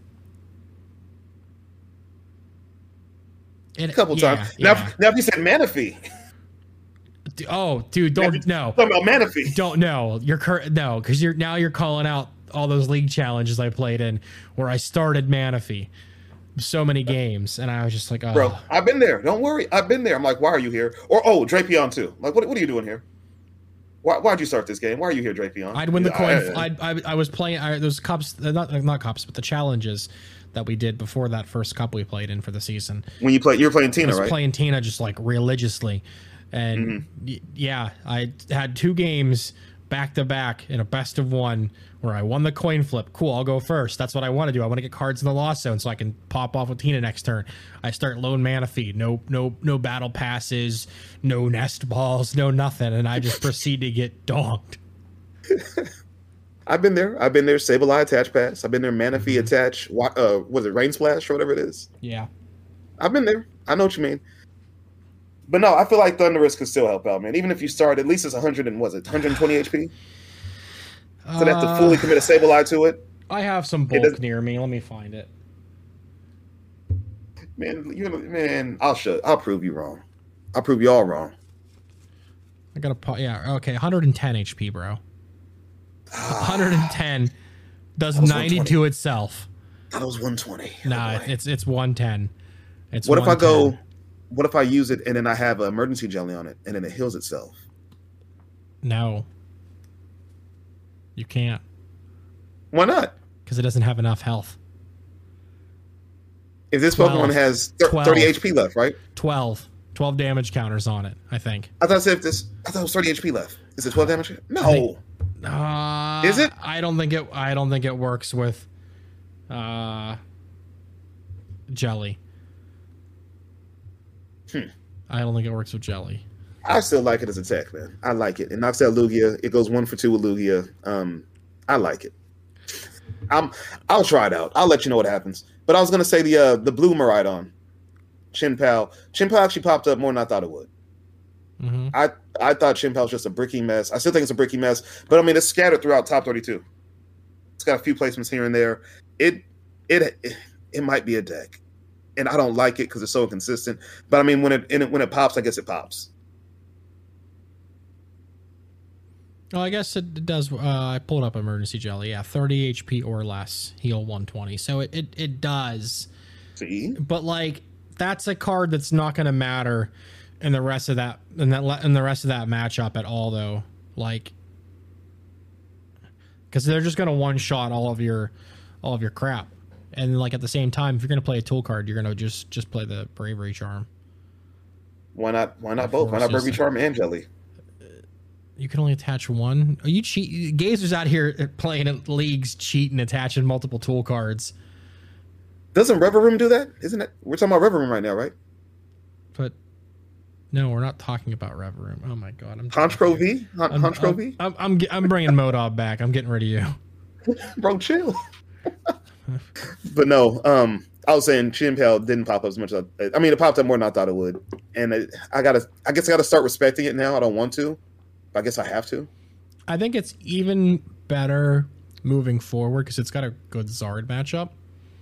A couple yeah, times. Yeah. Now, now if you said Manaphy. Oh, dude, don't no. Talking about Manaphy. Don't no. You're cur- no, because you're now you're calling out all those league challenges I played in where I started Manaphy so many games, and I was just like, oh. Bro, I've been there. Don't worry, I've been there. I'm like, why are you here? Or oh, Drapion too. Like, what what are you doing here? Why why'd you start this game? Why are you here, Drapion? I'd win the coin. I I, I, I was playing. I, those cups, not not cups, but the challenges that we did before that first cup we played in for the season. When you play, you're playing Tina, I was right? Playing Tina just like religiously, and mm-hmm. y- yeah, I had two games back to back in a best of one where I won the coin flip. Cool, I'll go first. That's what I want to do. I want to get cards in the Lost Zone so I can pop off with Tina next turn. I start lone Manaphy. No, no, no battle passes, no nest balls, no nothing, and I just proceed to get donked. I've been there. I've been there. Sableye attach pass. I've been there. Manaphy mm-hmm. attach. Uh, was it Rain Splash or whatever it is? Yeah, I've been there. I know what you mean. But no, I feel like Thunderous could still help out, man. Even if you start, at least it's one hundred and was it one twenty H P? So they have to fully commit a Sableye to it. I have some bulk near me. Let me find it. Man, you man, I'll show. I'll prove you wrong. I'll prove you all wrong. I got a yeah. Okay, one hundred ten H P, bro. one hundred ten does ninety to itself. I thought it was one twenty. Nah, oh it's it's one ten. It's what one ten. if I go? what if I use it and then I have an emergency jelly on it and then it heals itself? No. You can't. Why not? Because it doesn't have enough health. If this twelve, Pokemon has th- thirty H P left, right? twelve. twelve damage counters on it, I think. I thought it said if this. I thought it was thirty H P left. Is it twelve damage? No. Think, uh, Is it? I don't think it. I don't think it works with uh, jelly. Hmm. I don't think it works with jelly. I still like it as a tech, man. I like it. It knocks out Lugia. It goes one for two with Lugia. Um, I like it. I'm. I'll try it out. I'll let you know what happens. But I was gonna say the uh, the blue Miraidon, Chien-Pao. Chien-Pao actually popped up more than I thought it would. Mm-hmm. I I thought Chien-Pao was just a bricky mess. I still think it's a bricky mess, but I mean it's scattered throughout top thirty-two. It's got a few placements here and there. It it it, it might be a deck, and I don't like it because it's so inconsistent. But I mean when it, it when it pops, I guess it pops. Well, I guess it does. Uh, I pulled up emergency jelly. Yeah, thirty H P or less, heal one twenty. So it, it, it does. See, but like that's a card that's not going to matter in the rest of that in that in the rest of that matchup at all, though. Like, because they're just going to one shot all of your all of your crap, and like at the same time, if you're going to play a tool card, you're going to just just play the Bravery Charm. Why not? Why not both? Why not Bravery Charm and Jelly? You can only attach one. Are you cheat? Gazer's out here playing at leagues, cheating, attaching multiple tool cards. Doesn't Reverum do that? Isn't it? We're talking about Reverum right now, right? But no, we're not talking about Reverum. Oh my god, I'm Honchkrow V. Hon- Honchkrow V. I'm, I'm I'm I'm bringing Modob back. I'm getting rid of you, bro. Chill. But no, um, I was saying Chien-Pao didn't pop up as much. As I, I mean, it popped up more than I thought it would, and it, I gotta. I guess I gotta start respecting it now. I don't want to. I guess I have to. I think it's even better moving forward because it's got a good Zard matchup.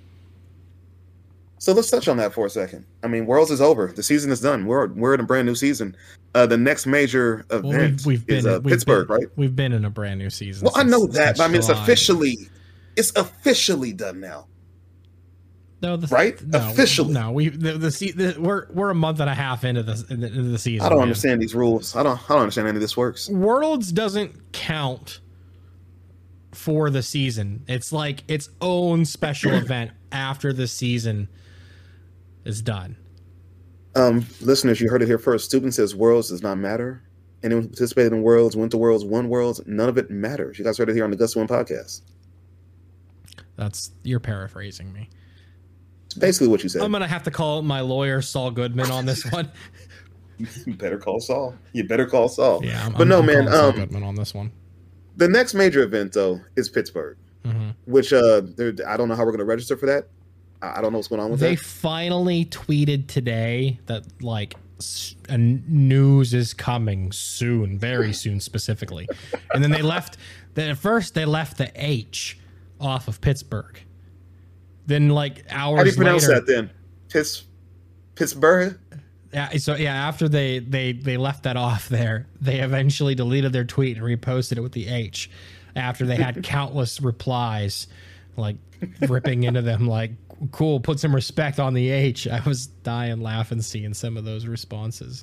So let's touch on that for a second. I mean, Worlds is over. The season is done. We're we're in a brand new season. Uh, the next major event well, we've, we've is been, uh, we've Pittsburgh, been, right? We've been in a brand new season. Well, since, I know that, but I mean, it's officially, it's officially done now. No, the, right? No, Officially, no. We the, the, the we're we're a month and a half into the into the season. I don't man. understand these rules. I don't I don't understand any of this works. Worlds doesn't count for the season. It's like its own special event after the season is done. Um, listeners, you heard it here first. Stupid says Worlds does not matter. Anyone who participated in Worlds, went to Worlds, won Worlds. None of it matters. You guys heard it here on the Gus One podcast. That's you're paraphrasing me. Basically what you said. I'm gonna have to call my lawyer Saul Goodman on this one. You better call Saul. You better call Saul. Yeah, I'm, but I'm, no, I'm man. Saul Um, Goodman on this one. The next major event though is Pittsburgh, mm-hmm. which uh, I don't know how we're gonna register for that. I don't know what's going on with they that. They finally tweeted today that like a news is coming soon, very soon, specifically, and then they left. They, at first, they left the H off of Pittsburgh. Then, like hours. How do you pronounce later, that then? Pitts, Pittsburgh. Yeah. So yeah, after they they they left that off there, they eventually deleted their tweet and reposted it with the H. After they had countless replies, like ripping into them, like cool, put some respect on the H. I was dying laughing seeing some of those responses.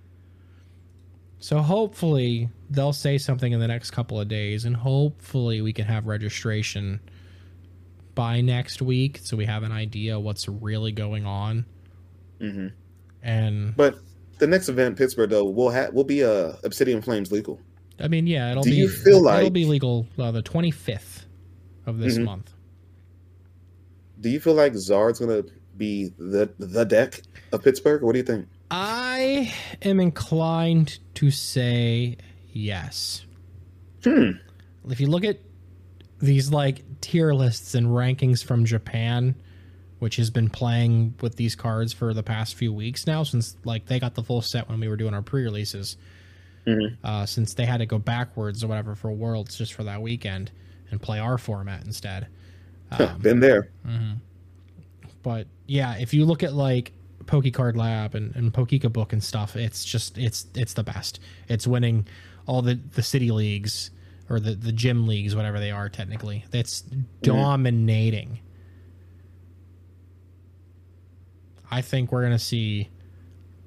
So hopefully they'll say something in the next couple of days, and hopefully we can have registration by next week, so we have an idea what's really going on. Mm-hmm. And but the next event, Pittsburgh, though, will ha- will be uh, Obsidian Flames legal. I mean, yeah, it'll Do be. You feel it'll like, be legal uh, the twenty-fifth of this mm-hmm. month. Do you feel like Zard's gonna be the the deck of Pittsburgh, or what do you think? I am inclined to say yes. Hmm. If you look at these like tier lists and rankings from Japan, which has been playing with these cards for the past few weeks now, since like they got the full set when we were doing our pre-releases, mm-hmm. uh, since they had to go backwards or whatever for Worlds just for that weekend and play our format instead. Um, Been there. Mm-hmm. But yeah, if you look at like PokeCard Lab and, and Pokeka Book and stuff, it's just it's it's the best. It's winning all the, the city leagues or the, the gym leagues, whatever they are technically. That's dominating. I think we're gonna see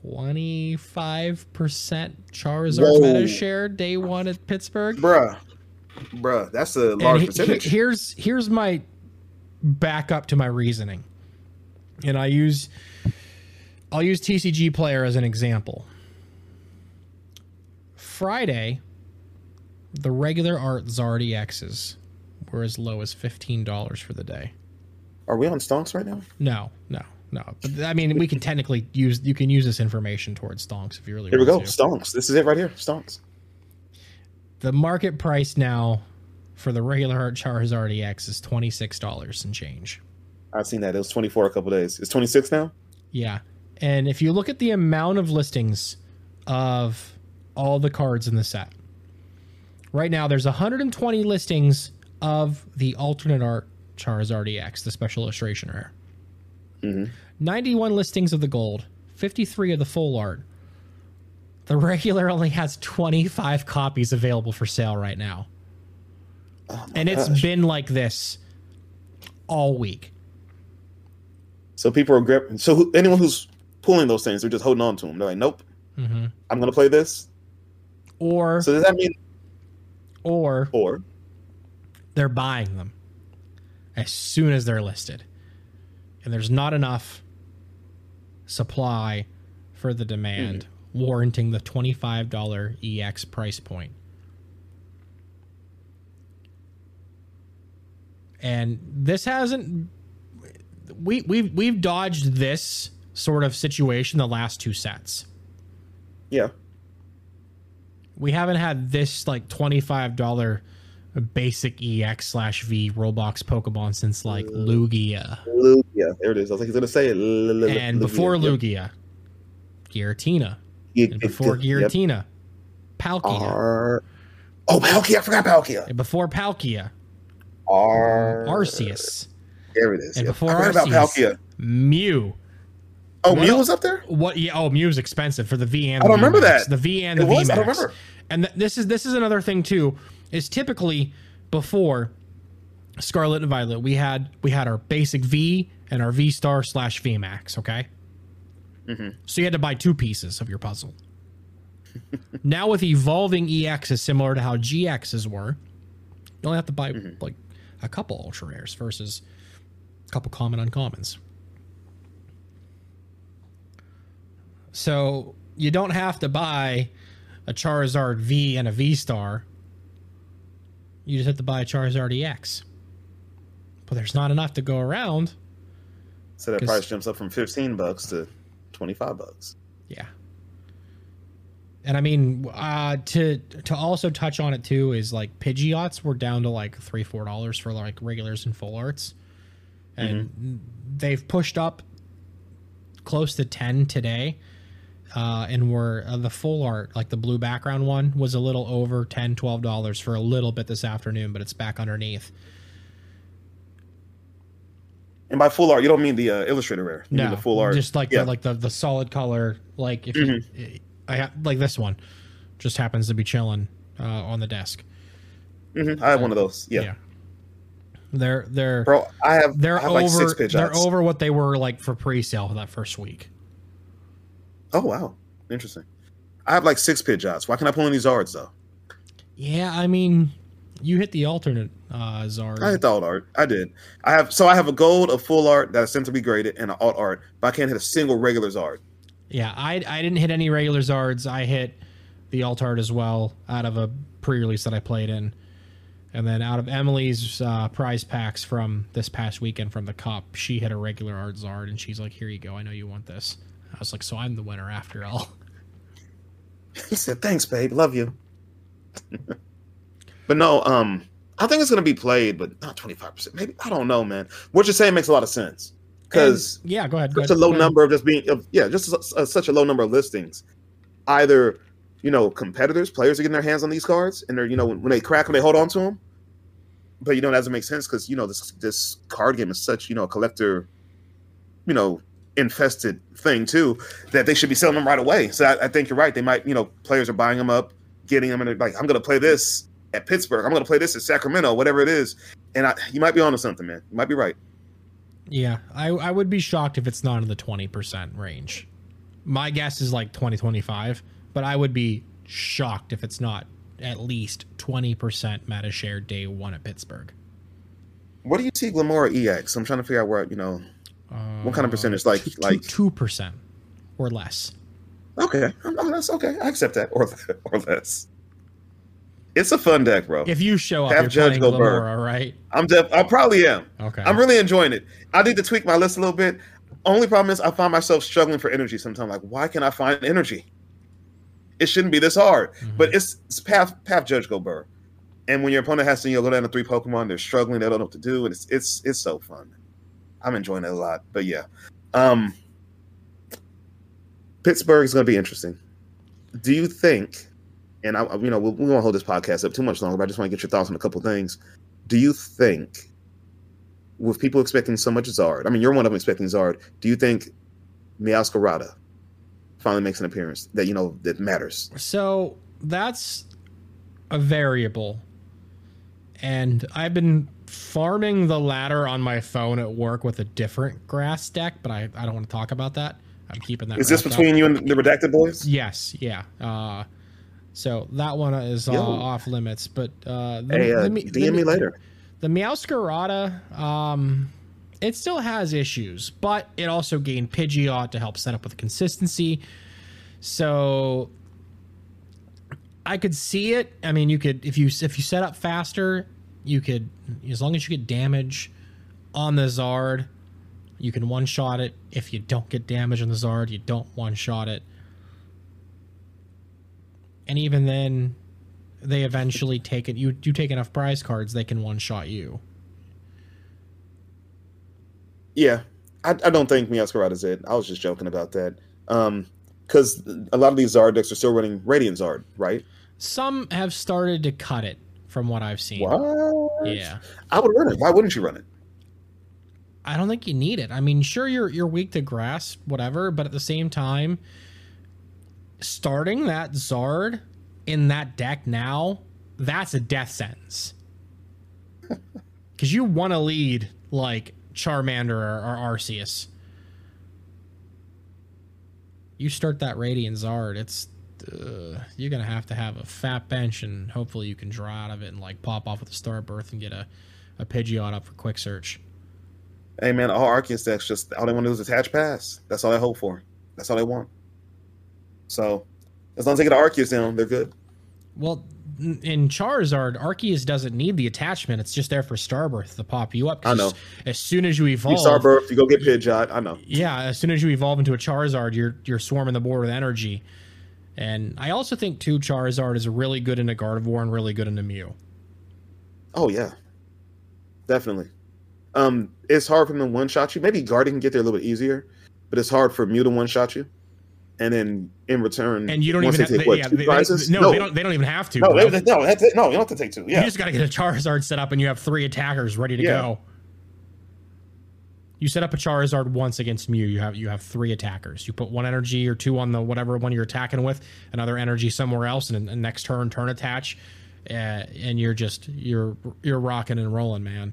twenty-five percent Charizard Whoa. meta share day one at Pittsburgh. Bruh. Bruh, that's a large he, percentage. He, here's here's my backup to my reasoning. And I use I'll use T C G Player as an example. Friday, the regular art Zard E Xs were as low as fifteen dollars for the day. Are we on stonks right now? No, no, no. But I mean, we can technically use you can use this information towards stonks if you really Here we want go. to. Stonks. This is it right here. Stonks. The market price now for the regular art Charizard E X is twenty-six dollars and change. I've seen that. It was twenty-four a couple days. It's twenty-six now? Yeah. And if you look at the amount of listings of all the cards in the set, right now there's one hundred twenty listings of the alternate art Charizard E X, the special illustration rare. Mm-hmm. ninety-one listings of the gold, fifty-three of the full art. The regular only has twenty-five copies available for sale right now. Oh and it's gosh. been like this all week. So people are gripping. So who, anyone who's pulling those things, they're just holding on to them. They're like, nope, Mm-hmm. I'm going to play this. Or, So does that mean, or or they're buying them as soon as they're listed. And there's not enough supply for the demand, mm-hmm. warranting the twenty-five dollars E X price point. And this hasn't we we've we've dodged this sort of situation the last two sets. yeah. We haven't had this like twenty-five dollars basic E X slash V Roblox Pokemon since like Lugia. Lugia. There it is. I was like, he's going to say it. L- L- And Lugia. before Yep. Lugia, Giratina. Yep. And before Yep. Giratina, Palkia. R- oh, Palkia. I forgot Palkia. And before Palkia, R- Arceus. There it is. And Yep. before I forgot Arceus, about Palkia. Mew. Oh, What Mew el- was up there? What? Yeah. Oh, Mew's expensive for the V and I the don't remember V MAX. that. The V and the It was? V I don't MAX. remember. And th- this is this is another thing too. Is typically before Scarlet and Violet, we had we had our basic V and our V Star slash V MAX. Okay. Mm-hmm. So you had to buy two pieces of your puzzle. Now with evolving E Xs similar to how G Xs were, you only have to buy Mm-hmm. like a couple ultra rares versus a couple common uncommons. So you don't have to buy a Charizard V and a V Star. You just have to buy a Charizard E X. But there's not enough to go around. So that 'Cause- price jumps up from fifteen bucks to twenty-five bucks. Yeah. And I mean, uh, to to also touch on it too is like Pidgeots were down to like three four dollars for like regulars and full arts, and mm-hmm. they've pushed up close to ten today. Uh, and we're uh, the full art, like the blue background one, was a little over ten twelve dollars for a little bit this afternoon, but it's back underneath. And by full art, you don't mean the uh, illustrator rare. You No, mean the full art. just like yeah. the, like the the solid color, like if Mm-hmm. you, I ha- like this one, just happens to be chilling uh, on the desk. Mm-hmm. I have one of those. Yeah. Yeah. They're they're Bro, I have, they're I have over like six Pidgeots. they're over what they were like for pre-sale that first week. Oh, wow. Interesting. I have like six Pidgeots. Why can't I pull in these Zards, though? Yeah, I mean, you hit the alternate uh, Zard. I hit the alt art. I did. I have So I have a gold, a full art that is sent to be graded, and an alt art, but I can't hit a single regular Zard. Yeah, I I didn't hit any regular Zards. I hit the alt art as well out of a pre-release that I played in. And then out of Emily's uh, prize packs from this past weekend from the Cup, she hit a regular art Zard, and she's like, here you go. I know you want this. I was like, so I'm the winner after all. He said, thanks, babe. Love you. But no, um, I think it's going to be played, but not twenty-five percent. Maybe. I don't know, man. What you're saying makes a lot of sense. Because yeah, go ahead. Go such ahead, a low go ahead. number of just being, of, yeah, just a, a, such a low number of listings. Either, you know, competitors, players are getting their hands on these cards, and they're, you know, when, when they crack them, they hold on to them. But, you know, it doesn't make sense because, you know, this this card game is such, you know, a collector, you know, infested thing too, that they should be selling them right away. So I, I think you're right. They might, you know, players are buying them up, getting them, and they're like, I'm going to play this at Pittsburgh. I'm going to play this at Sacramento, whatever it is. And I, you might be onto something, man. You might be right. Yeah, I, I would be shocked if it's not in the twenty percent range. My guess is like twenty twenty-five, but I would be shocked if it's not at least twenty percent meta share day one at Pittsburgh. What do you see Glamora E X? I'm trying to figure out where, you know, uh, what kind of percentage? Like, two, like two percent or less. Okay, oh, that's okay. I accept that, or or less. It's a fun deck, bro. If you show up, Have you're Judge playing go Glamora, Bird. right? I'm def- I probably am. Okay. I'm really enjoying it. I need to tweak my list a little bit. Only problem is I find myself struggling for energy sometimes. Like, why can I find energy? It shouldn't be this hard. Mm-hmm. But it's, it's path path Judge go Bird. And when your opponent has to, you know, go down to three Pokemon, they're struggling, they don't know what to do, and it's it's it's so fun. I'm enjoying it a lot. But yeah. Um Pittsburgh is going to be interesting. Do you think, and I, you know, we, we won't hold this podcast up too much longer, but I just want to get your thoughts on a couple of things. Do you think, with people expecting so much Zard, I mean, you're one of them expecting Zard, do you think Meowscarada finally makes an appearance that, you know, that matters? So that's a variable. And I've been farming the ladder on my phone at work with a different grass deck, but I, I don't want to talk about that. I'm keeping that. Is this between up. you and the Redacted Boys? Yes, yeah. Uh, so that one is uh, off limits. But uh, the, hey, uh, the, D M the, me later. The Meowscarada, um, it still has issues, but it also gained Pidgeot to help set up with consistency. So I could see it. I mean, you could if you if you set up faster, you could, as long as you get damage on the Zard, you can one-shot it. If you don't get damage on the Zard, you don't one-shot it. And even then, they eventually take it. You you take enough prize cards, they can one-shot you. Yeah, I, I don't think Meowscarada is it. I was just joking about that. Um, because a lot of these Zard decks are still running Radiant Zard, right? Some have started to cut it, from what I've seen. What? Yeah. I would run it. Why wouldn't you run it? I don't think you need it. I mean, sure, you're you're weak to grass, whatever, but at the same time, starting that Zard in that deck now, that's a death sentence. Because you want to lead like Charmander or, or Arceus. You start that Radiant Zard, it's uh, you're gonna have to have a fat bench, and hopefully you can draw out of it and like pop off with a Star Birth and get a a Pidgeot up for quick search. Hey man, all Arceus decks just all they want to do is attach pass. That's all they hope for. That's all they want. So as long as they get Arceus down, they're good. Well, in Charizard, Arceus doesn't need the attachment. It's just there for Starbirth to pop you up. I know. As, as soon as you evolve, you Starbirth, you go get Pidgeot. I know. Yeah, as soon as you evolve into a Charizard, you're you're swarming the board with energy. And I also think too, Charizard is really good in a Gardevoir and really good in a Mew. Oh yeah, definitely. Um, it's hard for them to one shot you. Maybe Guardian can get there a little bit easier, but it's hard for Mew to one shot you. And then in return, and you don't even have take, they, what, yeah, two they, prizes? They, no, no, they don't. They don't even have to. No, they, they, no, that's it. No, you don't have to take two. Yeah, you just got to get a Charizard set up, and you have three attackers ready to yeah. go. You set up a Charizard once against Mew, you have you have three attackers. You put one energy or two on the whatever one you're attacking with, another energy somewhere else, and, and next turn turn attach, uh, and you're just you're you're rocking and rolling, man.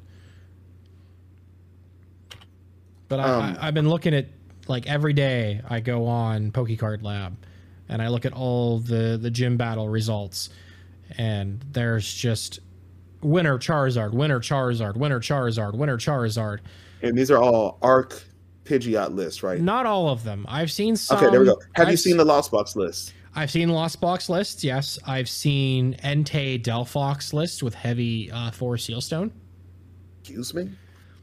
But um, I, I, I've been looking at, like, every day I go on PokeCard Lab, and I look at all the, the gym battle results, and there's just winner Charizard, winner Charizard, winner Charizard, winner Charizard. And these are all Arc Pidgeot lists, right? Not all of them. I've seen some. Okay, there we go. Have I've you seen the Lost Box list? I've seen Lost Box lists, yes. I've seen Entei Delphox lists with heavy uh, four Sealstone. Excuse me?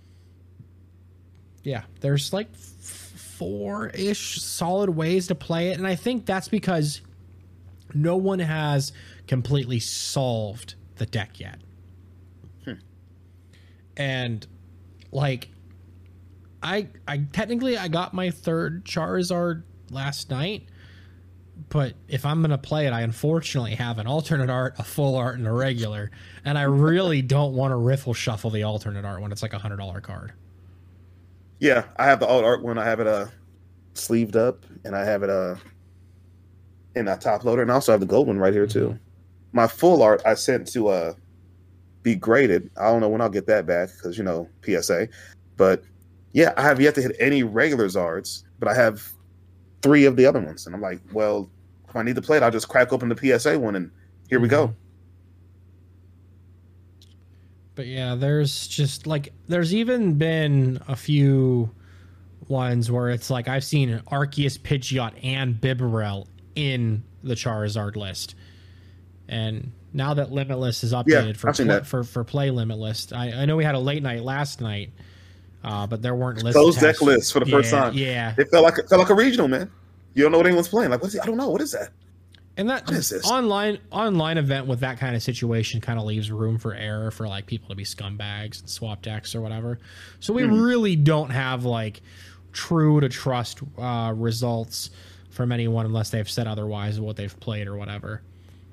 Yeah, there's like four-ish solid ways to play it, and I think that's because no one has completely solved the deck yet. Hmm. And like I I technically I got my third Charizard last night, but if I'm going to play it, I unfortunately have an alternate art, a full art, and a regular, and I really don't want to riffle shuffle the alternate art when it's like a one hundred dollar card. Yeah, I have the alt art one. I have it uh sleeved up, and I have it uh in a top loader, and I also have the gold one right here too. Mm-hmm. My full art I sent to uh be graded. I don't know when I'll get that back because, you know, P S A. But yeah, I have yet to hit any regular Zards, but I have three of the other ones. And I'm like, well, if I need to play it, I'll just crack open the P S A one and here we go. But yeah, there's just like, there's even been a few ones where it's like I've seen Arceus, Pidgeot, and Bibarel in the Charizard list. And now that Limitless is updated yeah, for, pl- for for play Limitless, I, I know we had a late night last night, uh, but there weren't lists. Closed deck lists for the yeah, first time. Yeah, it felt like it felt like a regional, man. You don't know what anyone's playing. Like, what's it? I don't know. What is that? And that online online event with that kind of situation kind of leaves room for error for like people to be scumbags and swap decks or whatever. So we mm-hmm. really don't have like true to trust uh, results from anyone unless they've said otherwise of what they've played or whatever.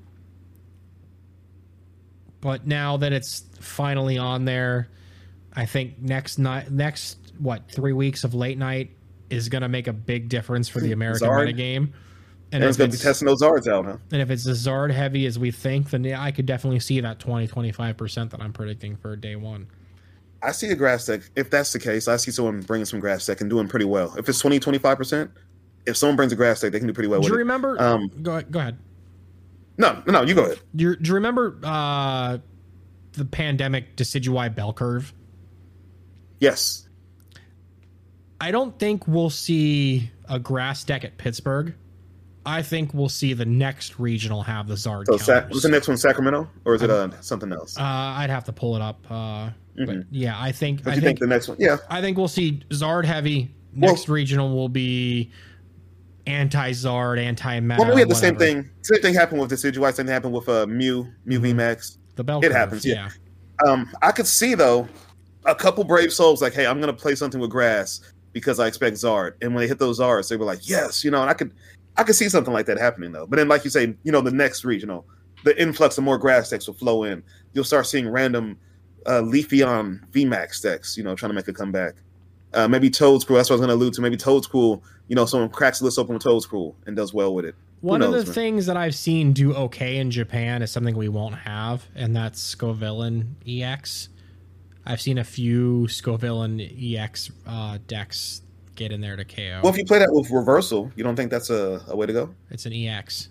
But now that it's finally on there, I think next night, next what three weeks of late night is going to make a big difference for the American Zard. metagame. And it's going to be testing those Zards out, huh? And if it's as Zard heavy as we think, then yeah, I could definitely see that twenty, twenty-five percent that I'm predicting for day one. I see a grass deck. If that's the case, I see someone bringing some grass deck and doing pretty well. If it's twenty, twenty-five percent, if someone brings a grass deck, they can do pretty well do with you it. remember? Um, go, go ahead. No, no, you go ahead. Do you, do you remember uh, the pandemic Decidueye bell curve? Yes. I don't think we'll see a grass deck at Pittsburgh. I think we'll see the next regional have the Zard. So Sa- was the next one Sacramento, or is it uh, something else? Uh, I'd have to pull it up. Uh, mm-hmm. But yeah, I think. What I you think, think the next one? Yeah, I think we'll see Zard heavy. Next well, regional will be anti-Zard, anti-meta. Well, we had the whatever. same thing. Same thing happened with Decidueye. Same thing happened with uh, Mew, Mew mm-hmm. V MAX. The bell it curve, happens. Yeah. yeah. Um, I could see though a couple brave souls like, hey, I'm going to play something with grass because I expect Zard, and when they hit those Zards, they were like, yes, you know, and I could. I could see something like that happening, though. But then, like you say, you know, the next regional, the influx of more grass decks will flow in. You'll start seeing random uh, Leafeon V MAX decks, you know, trying to make a comeback. Uh, maybe Toadscruel, that's what I was going to allude to. Maybe Toadscruel, you know, someone cracks the list open with Toadscruel and does well with it. One knows, of the man? things that I've seen do okay in Japan is something we won't have, and that's Scovillain E X. I've seen a few Scovillain E X uh, decks get in there to K O. Well, if you play that with Reversal, you don't think that's a, a way to go? It's an E X.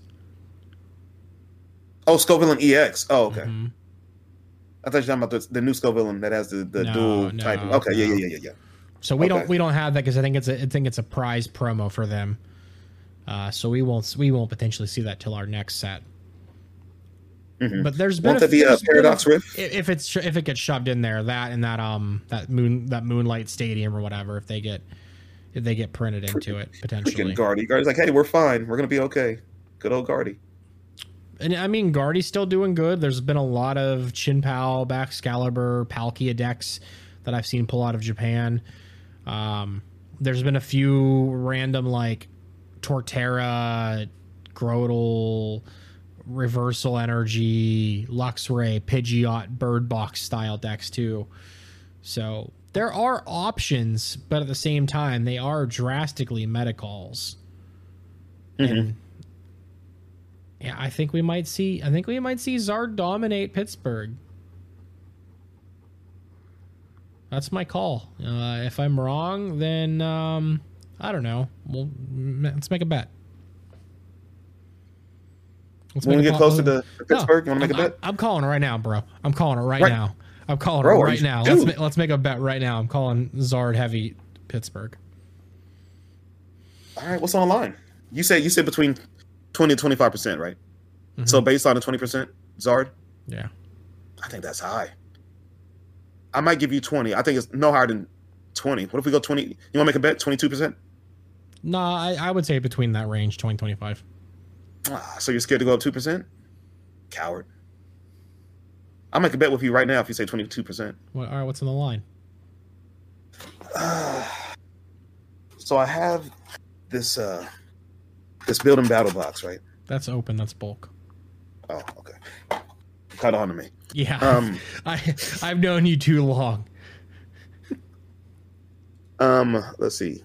Oh, Scovillain E X. Oh, okay. Mm-hmm. I thought you were talking about the, the new Scovillain that has the, the no, dual no, type. Okay, no. yeah, yeah, yeah, yeah. So we okay. don't we don't have that because I think it's a I think it's a prize promo for them. Uh, so we won't we won't potentially see that till our next set. Mm-hmm. But there's been won't that be a Paradox been, Rift? If it's if it gets shoved in there, that and that um that moon that Moonlight Stadium or whatever, if they get if they get printed into it potentially. Freaking Guardy, Guardy's like, hey, we're fine, we're gonna be okay. Good old Guardy. And I mean, Guardy's still doing good. There's been a lot of Chin-Pao, Baxcalibur, Palkia decks that I've seen pull out of Japan. Um, there's been a few random like Torterra, Grotle, Reversal Energy, Luxray, Pidgeot, Bird Box style decks too. So there are options, but at the same time, they are drastically meta calls. Mm-hmm. And yeah, I think we might see. I think we might see Zard dominate Pittsburgh. That's my call. Uh, if I'm wrong, then um, I don't know. Well, let's make a bet. Let's when we get closer to Pittsburgh, no, you want to make I'm, a bet? I'm calling it right now, bro. I'm calling it right, right. now. I'm calling bro, it right now. Let's ma- let's make a bet right now. I'm calling Zard heavy Pittsburgh. All right, what's on the line? You said you said between twenty and twenty-five percent, right? Mm-hmm. So based on the twenty percent, Zard? Yeah. I think that's high. I might give you twenty. I think it's no higher than twenty. What if we go twenty? You want to make a bet? twenty-two percent? No, I, I would say between that range, twenty, twenty-five. Ah, so you're scared to go up two percent? Coward. I'll make a bet with you right now if you say twenty-two percent. What, all right, what's on the line? Uh, so I have this uh, this building battle box, right? That's open. That's bulk. Oh, okay. Caught on to me. Yeah. Um, I, I've known you too long. Um, let's see.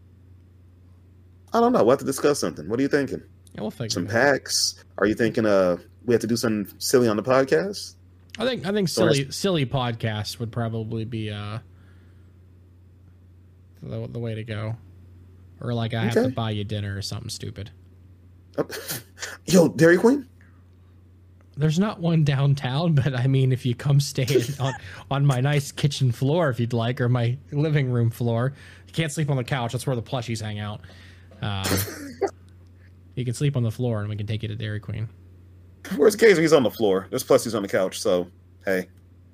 I don't know. We'll have to discuss something. What are you thinking? Yeah, we'll figure some packs. Are you thinking uh we have to do something silly on the podcast? I think I think silly or, silly podcast would probably be uh the, the way to go. or like I have Okay. to buy you dinner or something stupid. Yo, Dairy Queen? There's not one downtown, but I mean, if you come stay on, on my nice kitchen floor, if you'd like, or my living room floor, you can't sleep on the couch. That's where the plushies hang out. Um, you can sleep on the floor, and we can take you to Dairy Queen. Where's Gazer? He's on the floor. There's plusies on the couch, so hey.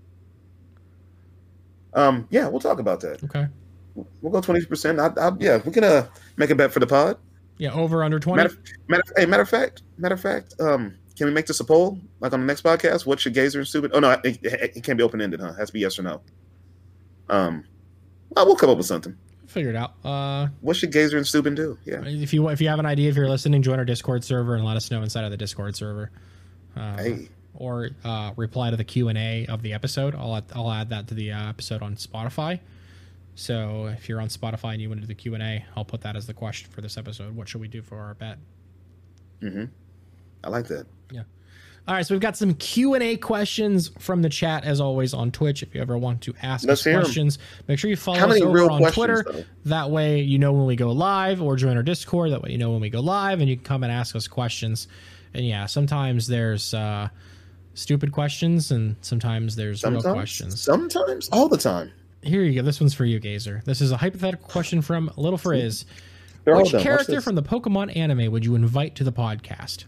Um, yeah, we'll talk about that. Okay. We'll go twenty percent. I, I, yeah, we can uh, make a bet for the pod. Yeah, over under twenty. Matter, matter, hey, matter of fact, matter of fact, um, can we make this a poll, like on the next podcast? What should Gazer and Stupid? Oh no, it, it, it can't be open ended, huh? It has to be yes or no. Um, well, we'll come up with something. Figure it out. Uh, what should Gazer and Stupid do? Yeah. If you if you have an idea, if you're listening, join our Discord server and let us know inside of the Discord server. Uh, hey. Or uh, reply to the Q and A of the episode. I'll add, I'll add that to the uh, episode on Spotify. So if you're on Spotify and you want to do the Q and A, I'll put that as the question for this episode. What should we do for our bet? Mm-hmm. I like that. Yeah. All right, so we've got some Q and A questions from the chat, as always, on Twitch. If you ever want to ask Let's us hear 'em. questions, make sure you follow How us many over real on questions, Twitter. though? That way you know when we go live, or join our Discord. That way you know when we go live, and you can come and ask us questions. And yeah, sometimes there's uh, stupid questions, and sometimes there's Sometimes, real questions. Sometimes, all the time. Here you go. This one's for you, Gazer. This is a hypothetical question from Little Frizz. They're all Which done. Watch character this. from the Pokemon anime would you invite to the podcast?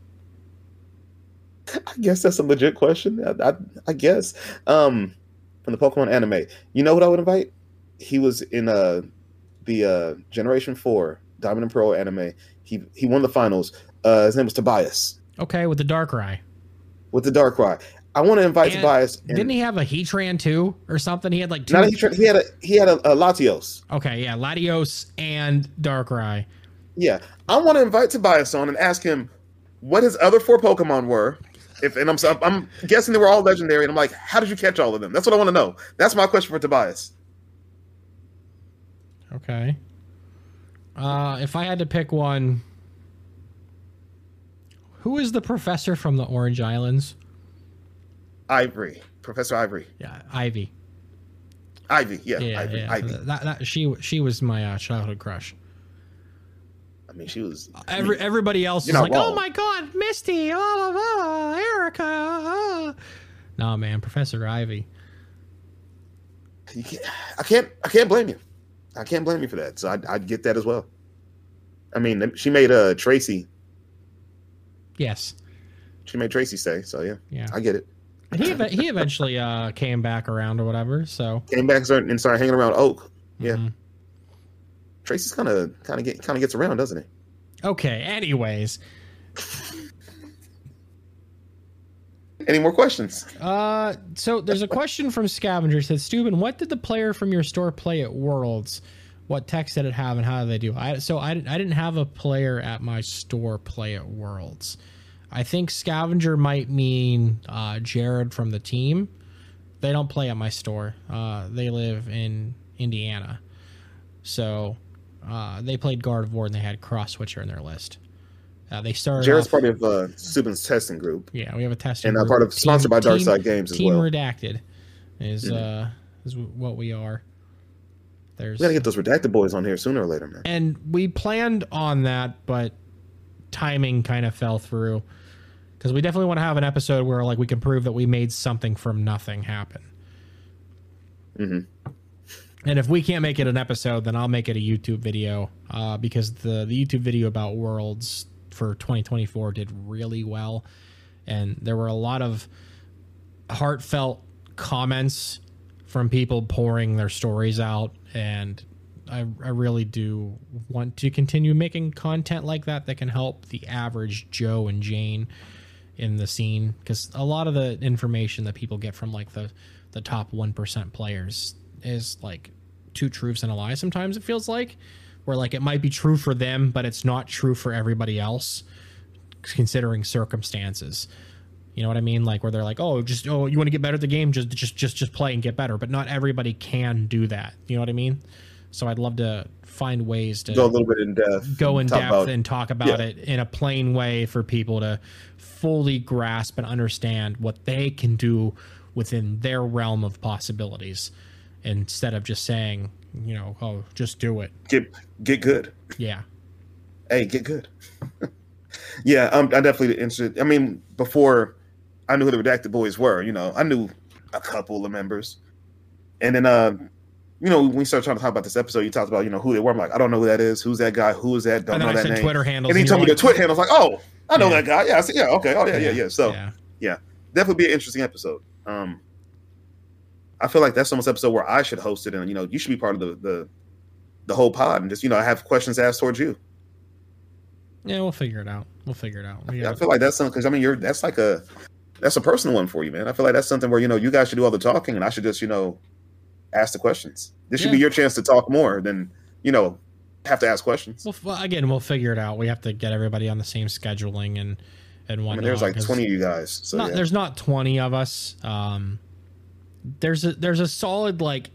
I guess that's a legit question. I, I, I guess. Um, from the Pokemon anime, you know what I would invite? He was in uh the uh Generation Four Diamond and Pearl anime. He he won the finals. Uh, his name was Tobias Okay, with the Darkrai. with the Darkrai. I want to invite And Tobias. And didn't he have a Heatran too, or something? He had like two. Not a, he, he had a he had a, a Latios. Okay, yeah, Latios and Darkrai. Yeah, I want to invite Tobias on and ask him what his other four Pokemon were. If and I'm I'm guessing they were all legendary, and I'm like, how did you catch all of them? That's what I want to know. That's my question for Tobias. Okay. Uh, if I had to pick one, who is the professor from the Orange Islands? Ivory, Professor Ivory, Yeah, Ivy. Ivy, yeah, Yeah, Ivy, yeah. Ivy. That, that she she was my uh, childhood crush. I mean, she was. I Every mean, everybody else you're was not like, wrong. "Oh my God, Misty, oh, oh, oh, Erica." Oh. Nah, man, Professor Ivy. you can't, I can't. I can't blame you. I can't blame you for that. So I'd, I'd get that as well. I mean, she made uh Tracy. Yes. She made Tracy stay. So yeah, Yeah. I get it. And he ev- he eventually uh, came back around or whatever. So Came back and started, and started hanging around Oak. Yeah, mhm. Tracy's kind of kind of get kind of gets around, doesn't he? Okay. Anyways, Any more questions? uh, so there's a question from Scavenger. It says, Steuben, what did the player from your store play at Worlds? What text did it have, and how did they do? I so I didn't I didn't have a player at my store play at Worlds. I think Scavenger might mean uh, Jared from the team. They don't play at my store. Uh, they live in Indiana, so uh, they played Gardevoir and they had Cross Switcher in their list. Uh, they started. Jared's off, part of uh, Subin's testing group, yeah, we have a testing and uh, group. part of sponsored by Dark Side Games as Team well. Redacted is Mhm. uh is what we are. There's We gotta get those redacted boys on here sooner or later, man. and we planned on that, but timing kind of fell through because we definitely want to have an episode where like we can prove that we made something from nothing happen. hmm And if we can't make it an episode, then I'll make it a YouTube video uh, because the the YouTube video about Worlds for twenty twenty-four did really well, and there were a lot of heartfelt comments from people pouring their stories out, and I, I really do want to continue making content like that that can help the average Joe and Jane in the scene, because a lot of the information that people get from like the the top one percent players is like two truths and a lie. Sometimes it feels like where like it might be true for them, but it's not true for everybody else considering circumstances. You know what I mean? Like where they're like, oh, just, oh, you want to get better at the game? Just, just, just, just play and get better. But not everybody can do that. You know what I mean? So I'd love to find ways to Go a little bit in depth. go in talk depth about- and talk about yeah. it in a plain way for people to fully grasp and understand what they can do within their realm of possibilities, instead of just saying, you know, oh, just do it. Get get good. Yeah. Hey, get good. yeah, I'm, I'm definitely interested. I mean, before I knew who the Redacted Boys were, you know, I knew a couple of members. And then, uh, you know, when we started trying to talk about this episode, you talked about, you know, who they were. I'm like, I don't know who that is. Who's that guy? Who is that? Don't and then know I that said name. Twitter handles. And he told me like, the Twitter handle. I was like, oh, I know yeah. that guy. Yeah, I said, yeah, okay. Oh, yeah, yeah, yeah. So, yeah. yeah, definitely be an interesting episode. Um, I feel like that's almost an episode where I should host it, and you know, you should be part of the the, the whole pod, and just you know, have questions asked towards you. Yeah, we'll figure it out. We'll figure it out. Yeah, I feel like that's something because I mean, you're that's like a that's a personal one for you, man. I feel like that's something where you know you guys should do all the talking, and I should just you know ask the questions. This should yeah. be your chance to talk more than you know have to ask questions. Well, again, we'll figure it out. We have to get everybody on the same scheduling and and whatnot. I mean, there's like twenty of you guys. So not, yeah. There's not twenty of us. Um, there's a there's a solid like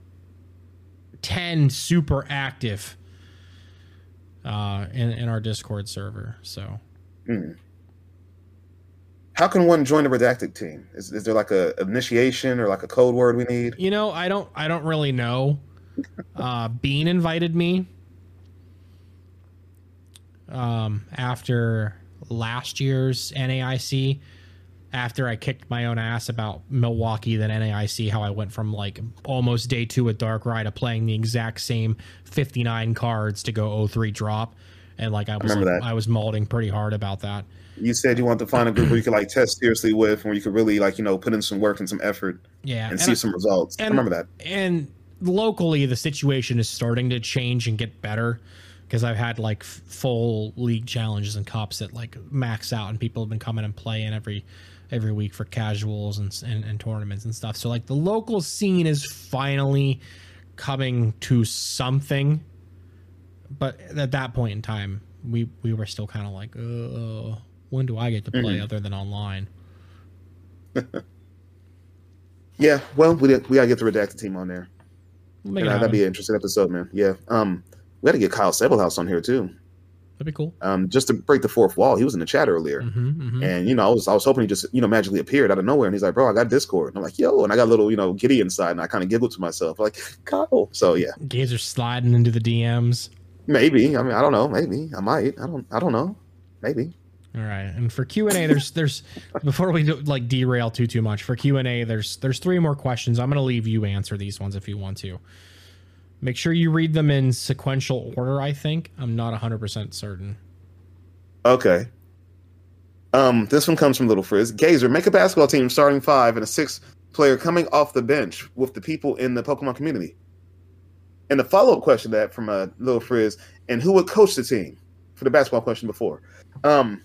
ten super active uh, in in our Discord server. So, hmm. How can one join the Redacted team? Is is there like a initiation or like a code word we need? You know, I don't I don't really know. Uh, Bean invited me um, after last year's N A I C. After I kicked my own ass about Milwaukee, then N A I C, how I went from like almost day two at Darkrai to playing the exact same fifty-nine cards to go oh three drop. And like I was I, like, I was molding pretty hard about that. You said you want to find a group where you could like test seriously with, where you could really like, you know, put in some work and some effort yeah, and, and see I, some results. And, I remember that. And locally, the situation is starting to change and get better. Because I've had like f- full league challenges and cups that like max out, and people have been coming and playing every every week for casuals and, and and tournaments and stuff. So like the local scene is finally coming to something, but at that point in time, we we were still kind of like, uh, when do I get to play mm-hmm. other than online? yeah, well, we we gotta get the Redacted team on there. We'll and, uh, that'd be an interesting episode, man. Yeah. Um. We got to get Kyle Sablehouse on here too. That'd be cool. Um, just to break the fourth wall. He was in the chat earlier, mm-hmm, mm-hmm. and you know, I was I was hoping he just you know magically appeared out of nowhere, and he's like, "Bro, I got Discord." And I'm like, "Yo," and I got a little you know giddy inside, and I kind of giggled to myself, like, "Kyle." So yeah, gays are sliding into the D Ms. Maybe. I mean, I don't know. Maybe I might. I don't. I don't know. Maybe. All right. And for Q and A, there's there's before we do, like derail too too much for Q and A, there's there's three more questions. I'm gonna leave you answer these ones if you want to. Make sure you read them in sequential order, I think. I'm not one hundred percent certain. Okay. Um, this one comes from Little Frizz. Gazer, make a basketball team starting five and a sixth player coming off the bench with the people in the Pokemon community. And the follow-up question to that from uh, Little Frizz, and who would coach the team? For the basketball question before. Um,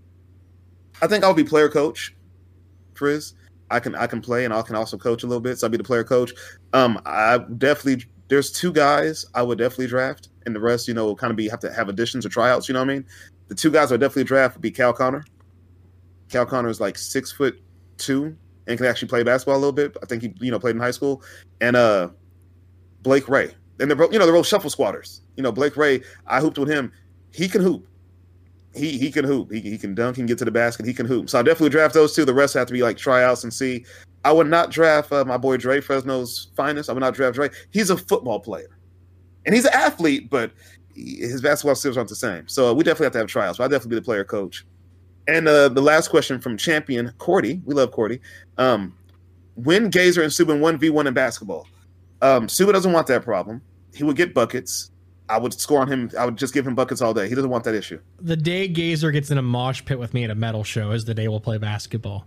I think I'll be player coach, Frizz. I can I can play and I can also coach a little bit, so I'll be the player coach. Um, I definitely... There's two guys I would definitely draft, and the rest, you know, will kind of be have to have additions or tryouts. You know what I mean? The two guys I would definitely draft would be Cal Connor. Cal Connor is like six foot two and can actually play basketball a little bit. I think he, you know, played in high school. And uh, Blake Ray, and they're both, you know, they're both shuffle squatters. You know, Blake Ray, I hooped with him. He can hoop. He he can hoop. He he can dunk. He can get to the basket. He can hoop. So I definitely draft those two. The rest have to be like tryouts and see. I would not draft uh, my boy Dre, Fresno's finest. I would not draft Dre. He's a football player, and he's an athlete, but he, his basketball skills aren't the same. So uh, we definitely have to have trials. So I'll definitely be the player coach. And uh, the last question from Champion Cordy, we love Cordy. Um, when Gazer and Subin one v one in basketball, um, Subin doesn't want that problem. He would get buckets. I would score on him. I would just give him buckets all day. He doesn't want that issue. The day Gazer gets in a mosh pit with me at a metal show is the day we'll play basketball.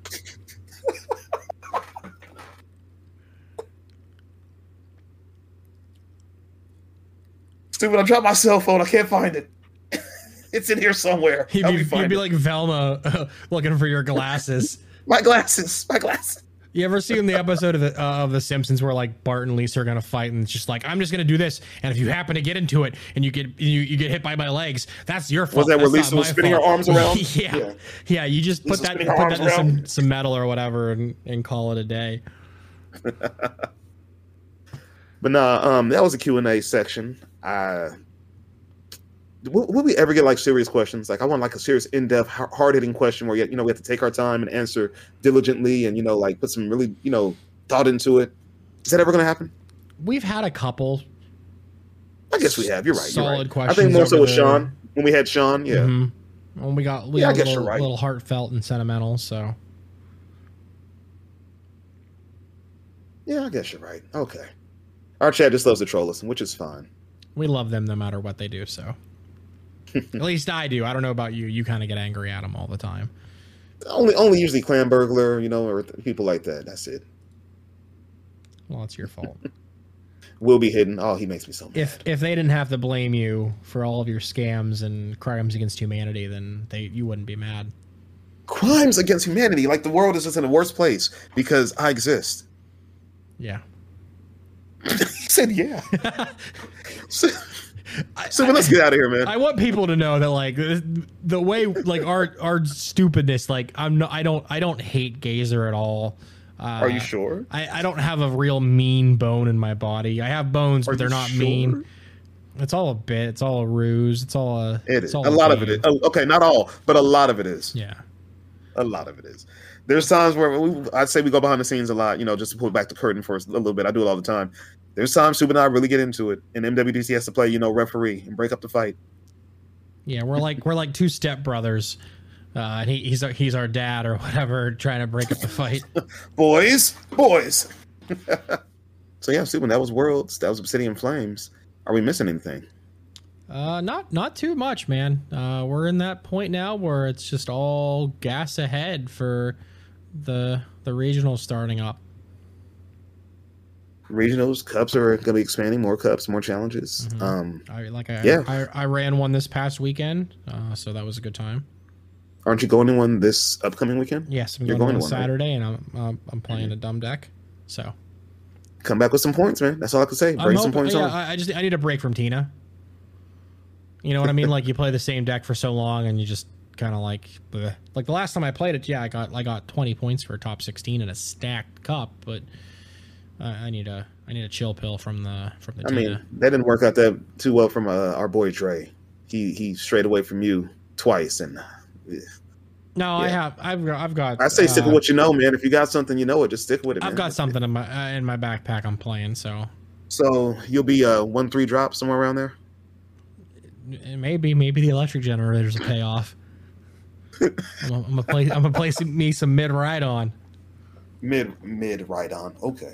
Stupid, I dropped my cell phone. I can't find it. It's in here somewhere. He'd be, be, be like Velma uh, looking for your glasses. My glasses. My glasses. You ever seen the episode of the uh, of The Simpsons where like Bart and Lisa are gonna fight and it's just like, I'm just gonna do this, and if you happen to get into it and you get you, you get hit by my legs, that's your fault. Was that where that's Lisa was spinning fault. her arms around? yeah. yeah, yeah. You just Lisa put that put that in some, some metal or whatever and, and call it a day. But nah, um, that was a Q and A section. Uh, will, will we ever get like serious questions? Like I want like a serious, in-depth, hard-hitting question where you know we have to take our time and answer diligently, and you know like put some really you know thought into it. Is that ever going to happen? We've had a couple I guess we have. You're right. You're Solid right. questions. I think more so with the, Sean when we had Sean. Yeah. Mm-hmm. When we got, we yeah, got I guess a little, you're right. little heartfelt and sentimental. So. Yeah, I guess you're right. Okay. Our chat just loves to troll us, which is fine. We love them no matter what they do. So. At least I do. I don't know about you. You kind of get angry at them all the time. Only, only usually Clan Burglar, you know, or people like that. That's it. Well, it's your fault. Will be hidden. Oh, he makes me so mad. If if they didn't have to blame you for all of your scams and crimes against humanity, then they you wouldn't be mad. Crimes against humanity, like the world is just in a worse place because I exist. Yeah. He said, "Yeah." so, so I, let's get out of here, man. I want people to know that, like, the way, like, our our stupidness. Like, I'm not. I don't. I don't hate Gazer at all. Uh, Are you sure? I, I don't have a real mean bone in my body. I have bones, Are but they're you not sure? mean. It's all a bit. It's all a ruse. It's all a. It it's is. all A lot game. of it is. Oh, okay, not all, but a lot of it is. Yeah. A lot of it is. There's times where we, I'd say we go behind the scenes a lot, you know, just to pull back the curtain for a little bit. I do it all the time. There's times Super and I really get into it, and M W D C has to play, you know, referee and break up the fight. Yeah, we're like we're like two step brothers, uh, and he, he's our, he's our dad or whatever, trying to break up the fight. boys, boys. So yeah, Super, that was Worlds. That was Obsidian Flames. Are we missing anything? Uh, not not too much, man. Uh, we're in that point now where it's just all gas ahead for the the regionals starting up. Regionals, cups are going to be expanding. More cups, more challenges. Mm-hmm. Um, I like I, yeah. I I ran one this past weekend, uh, so that was a good time. Aren't you going to one this upcoming weekend? Yes, I'm You're going, going on to one, Saturday, right? and I'm um, I'm playing mm-hmm. a dumb deck. So come back with some points, man. That's all I can say. Bring I'm some hoping, points yeah, on. I just I need a break from Tina. You know what I mean? Like, you play the same deck for so long, and you just kind of like, bleh. Like the last time I played it, yeah, I got I got twenty points for a top sixteen and a stacked cup, but I, I need a I need a chill pill from the from the. I Tina. mean, that didn't work out that too well from uh, our boy Dre. He he strayed away from you twice, and yeah. no, yeah. I have I've got I've got. I say uh, stick with what you know, man. If you got something, you know it. Just stick with it. I've man. got something in my uh, in my backpack. I'm playing, so. So you'll be a one three drop somewhere around there. Maybe maybe the electric generators will pay off. I'm gonna play. I'm gonna play some, me some mid ride on. Mid mid ride on. Okay.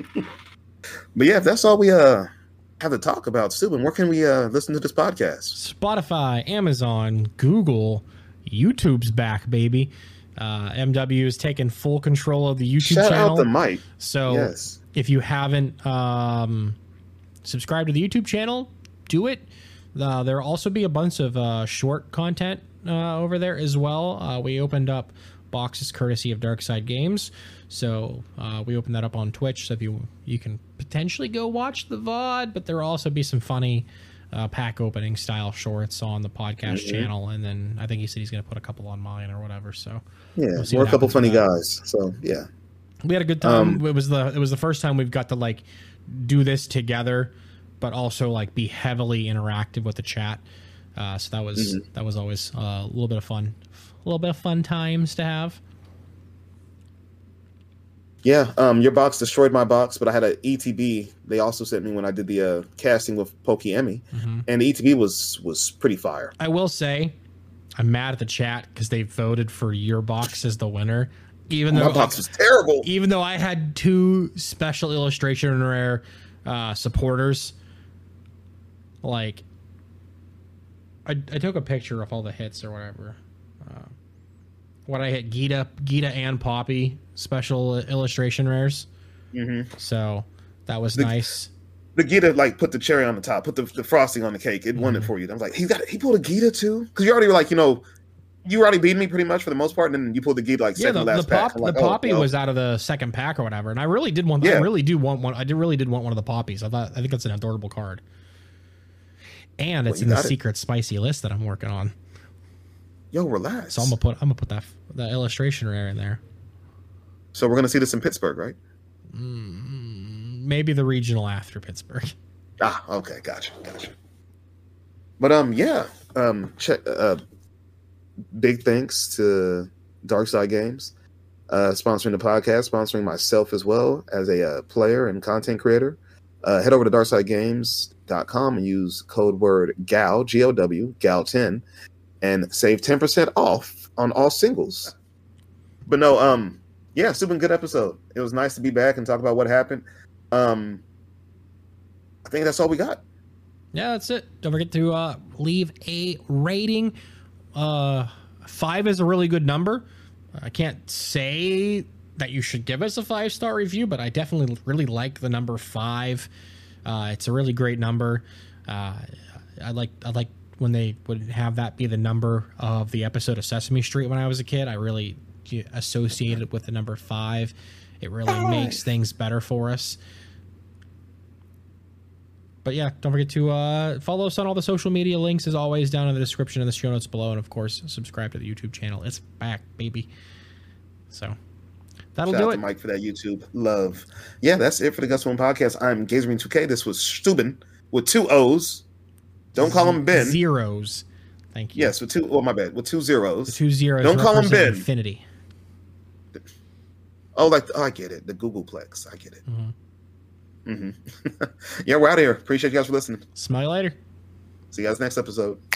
But yeah, if that's all we uh have to talk about, Subin, where can we uh listen to this podcast? Spotify, Amazon, Google, YouTube's back, baby. Uh, M W is taking full control of the YouTube Shout channel. out the mic. So yes. If you haven't um, subscribed to the YouTube channel, do it. Uh, there will also be a bunch of uh, short content uh, over there as well. Uh, we opened up boxes courtesy of Darkside Games, so uh, we opened that up on Twitch. So if you you can potentially go watch the V O D, but there will also be some funny uh, pack opening style shorts on the podcast mm-hmm. channel, and then I think he said he's going to put a couple on mine or whatever. So yeah, we'll we're a couple funny guys. So yeah, we had a good time. Um, it was the it was the first time we've got to like do this together, but also like be heavily interactive with the chat. Uh, so that was mm-hmm. that was always uh, a little bit of fun, a little bit of fun times to have. Yeah, um, your box destroyed my box, but I had an E T B. They also sent me when I did the uh, casting with Pokemon, mm-hmm. and the E T B was was pretty fire. I will say, I'm mad at the chat because they voted for your box as the winner. Even oh, though my box was terrible. Even though I had two special illustration rare uh, supporters, like I, I took a picture of all the hits or whatever. Uh, what I hit Gita, Gita and Poppy special illustration rares. Mm-hmm. So that was the, nice. The Gita like put the cherry on the top, put the, the frosting on the cake. It mm-hmm. won it for you. I was like, he got he pulled a Gita too, because you already were like, you know, you already beat me pretty much for the most part, and then you pulled the Gita like yeah, second the, last the pop, pack. Like, the Poppy oh, well. was out of the second pack or whatever, and I really did want. Yeah. I really do want one. I did really did want one of the Poppies. I thought I think that's an adorable card, and it's well, in the it. secret spicy list that I'm working on. Yo, relax. So I'm gonna put I'm gonna put that the illustration rare in there. So we're gonna see this in Pittsburgh, right? Mm, maybe the regional after Pittsburgh. Ah, okay, gotcha, gotcha. But um, yeah, um, check. Uh, big thanks to Darkside Games, uh, sponsoring the podcast, sponsoring myself as well as a uh, player and content creator. Uh, head over to dark side games dot com and use code word G A L, G O W, G A L ten, and save ten percent off on all singles. But no, um, yeah, super good episode. It was nice to be back and talk about what happened. Um, I think that's all we got. Yeah, that's it. Don't forget to uh, leave a rating. Uh, five is a really good number. I can't say that you should give us a five-star review, but I definitely really like the number five. Uh, it's a really great number. Uh, I like I like when they would have that be the number of the episode of Sesame Street when I was a kid. I really associated it with the number five. It really five. makes things better for us. But yeah, don't forget to uh, follow us on all the social media links, as always, down in the description and the show notes below. And, of course, subscribe to the YouTube channel. It's back, baby. So that'll Shout do out it. to Mike for that YouTube love. Yeah, that's it for the Gus One Podcast. I'm Gazerine two K. This was Steuben with two O's. Don't call him Ben. Zeros. Thank you. Yes, with two. Oh, my bad. With two zeros. The two zeros. Don't call him Ben. Infinity. Oh, like oh, I get it. The Googleplex. I get it. Mm-hmm. Mm-hmm. Yeah, we're out of here. Appreciate you guys for listening. Smile later. See you guys next episode.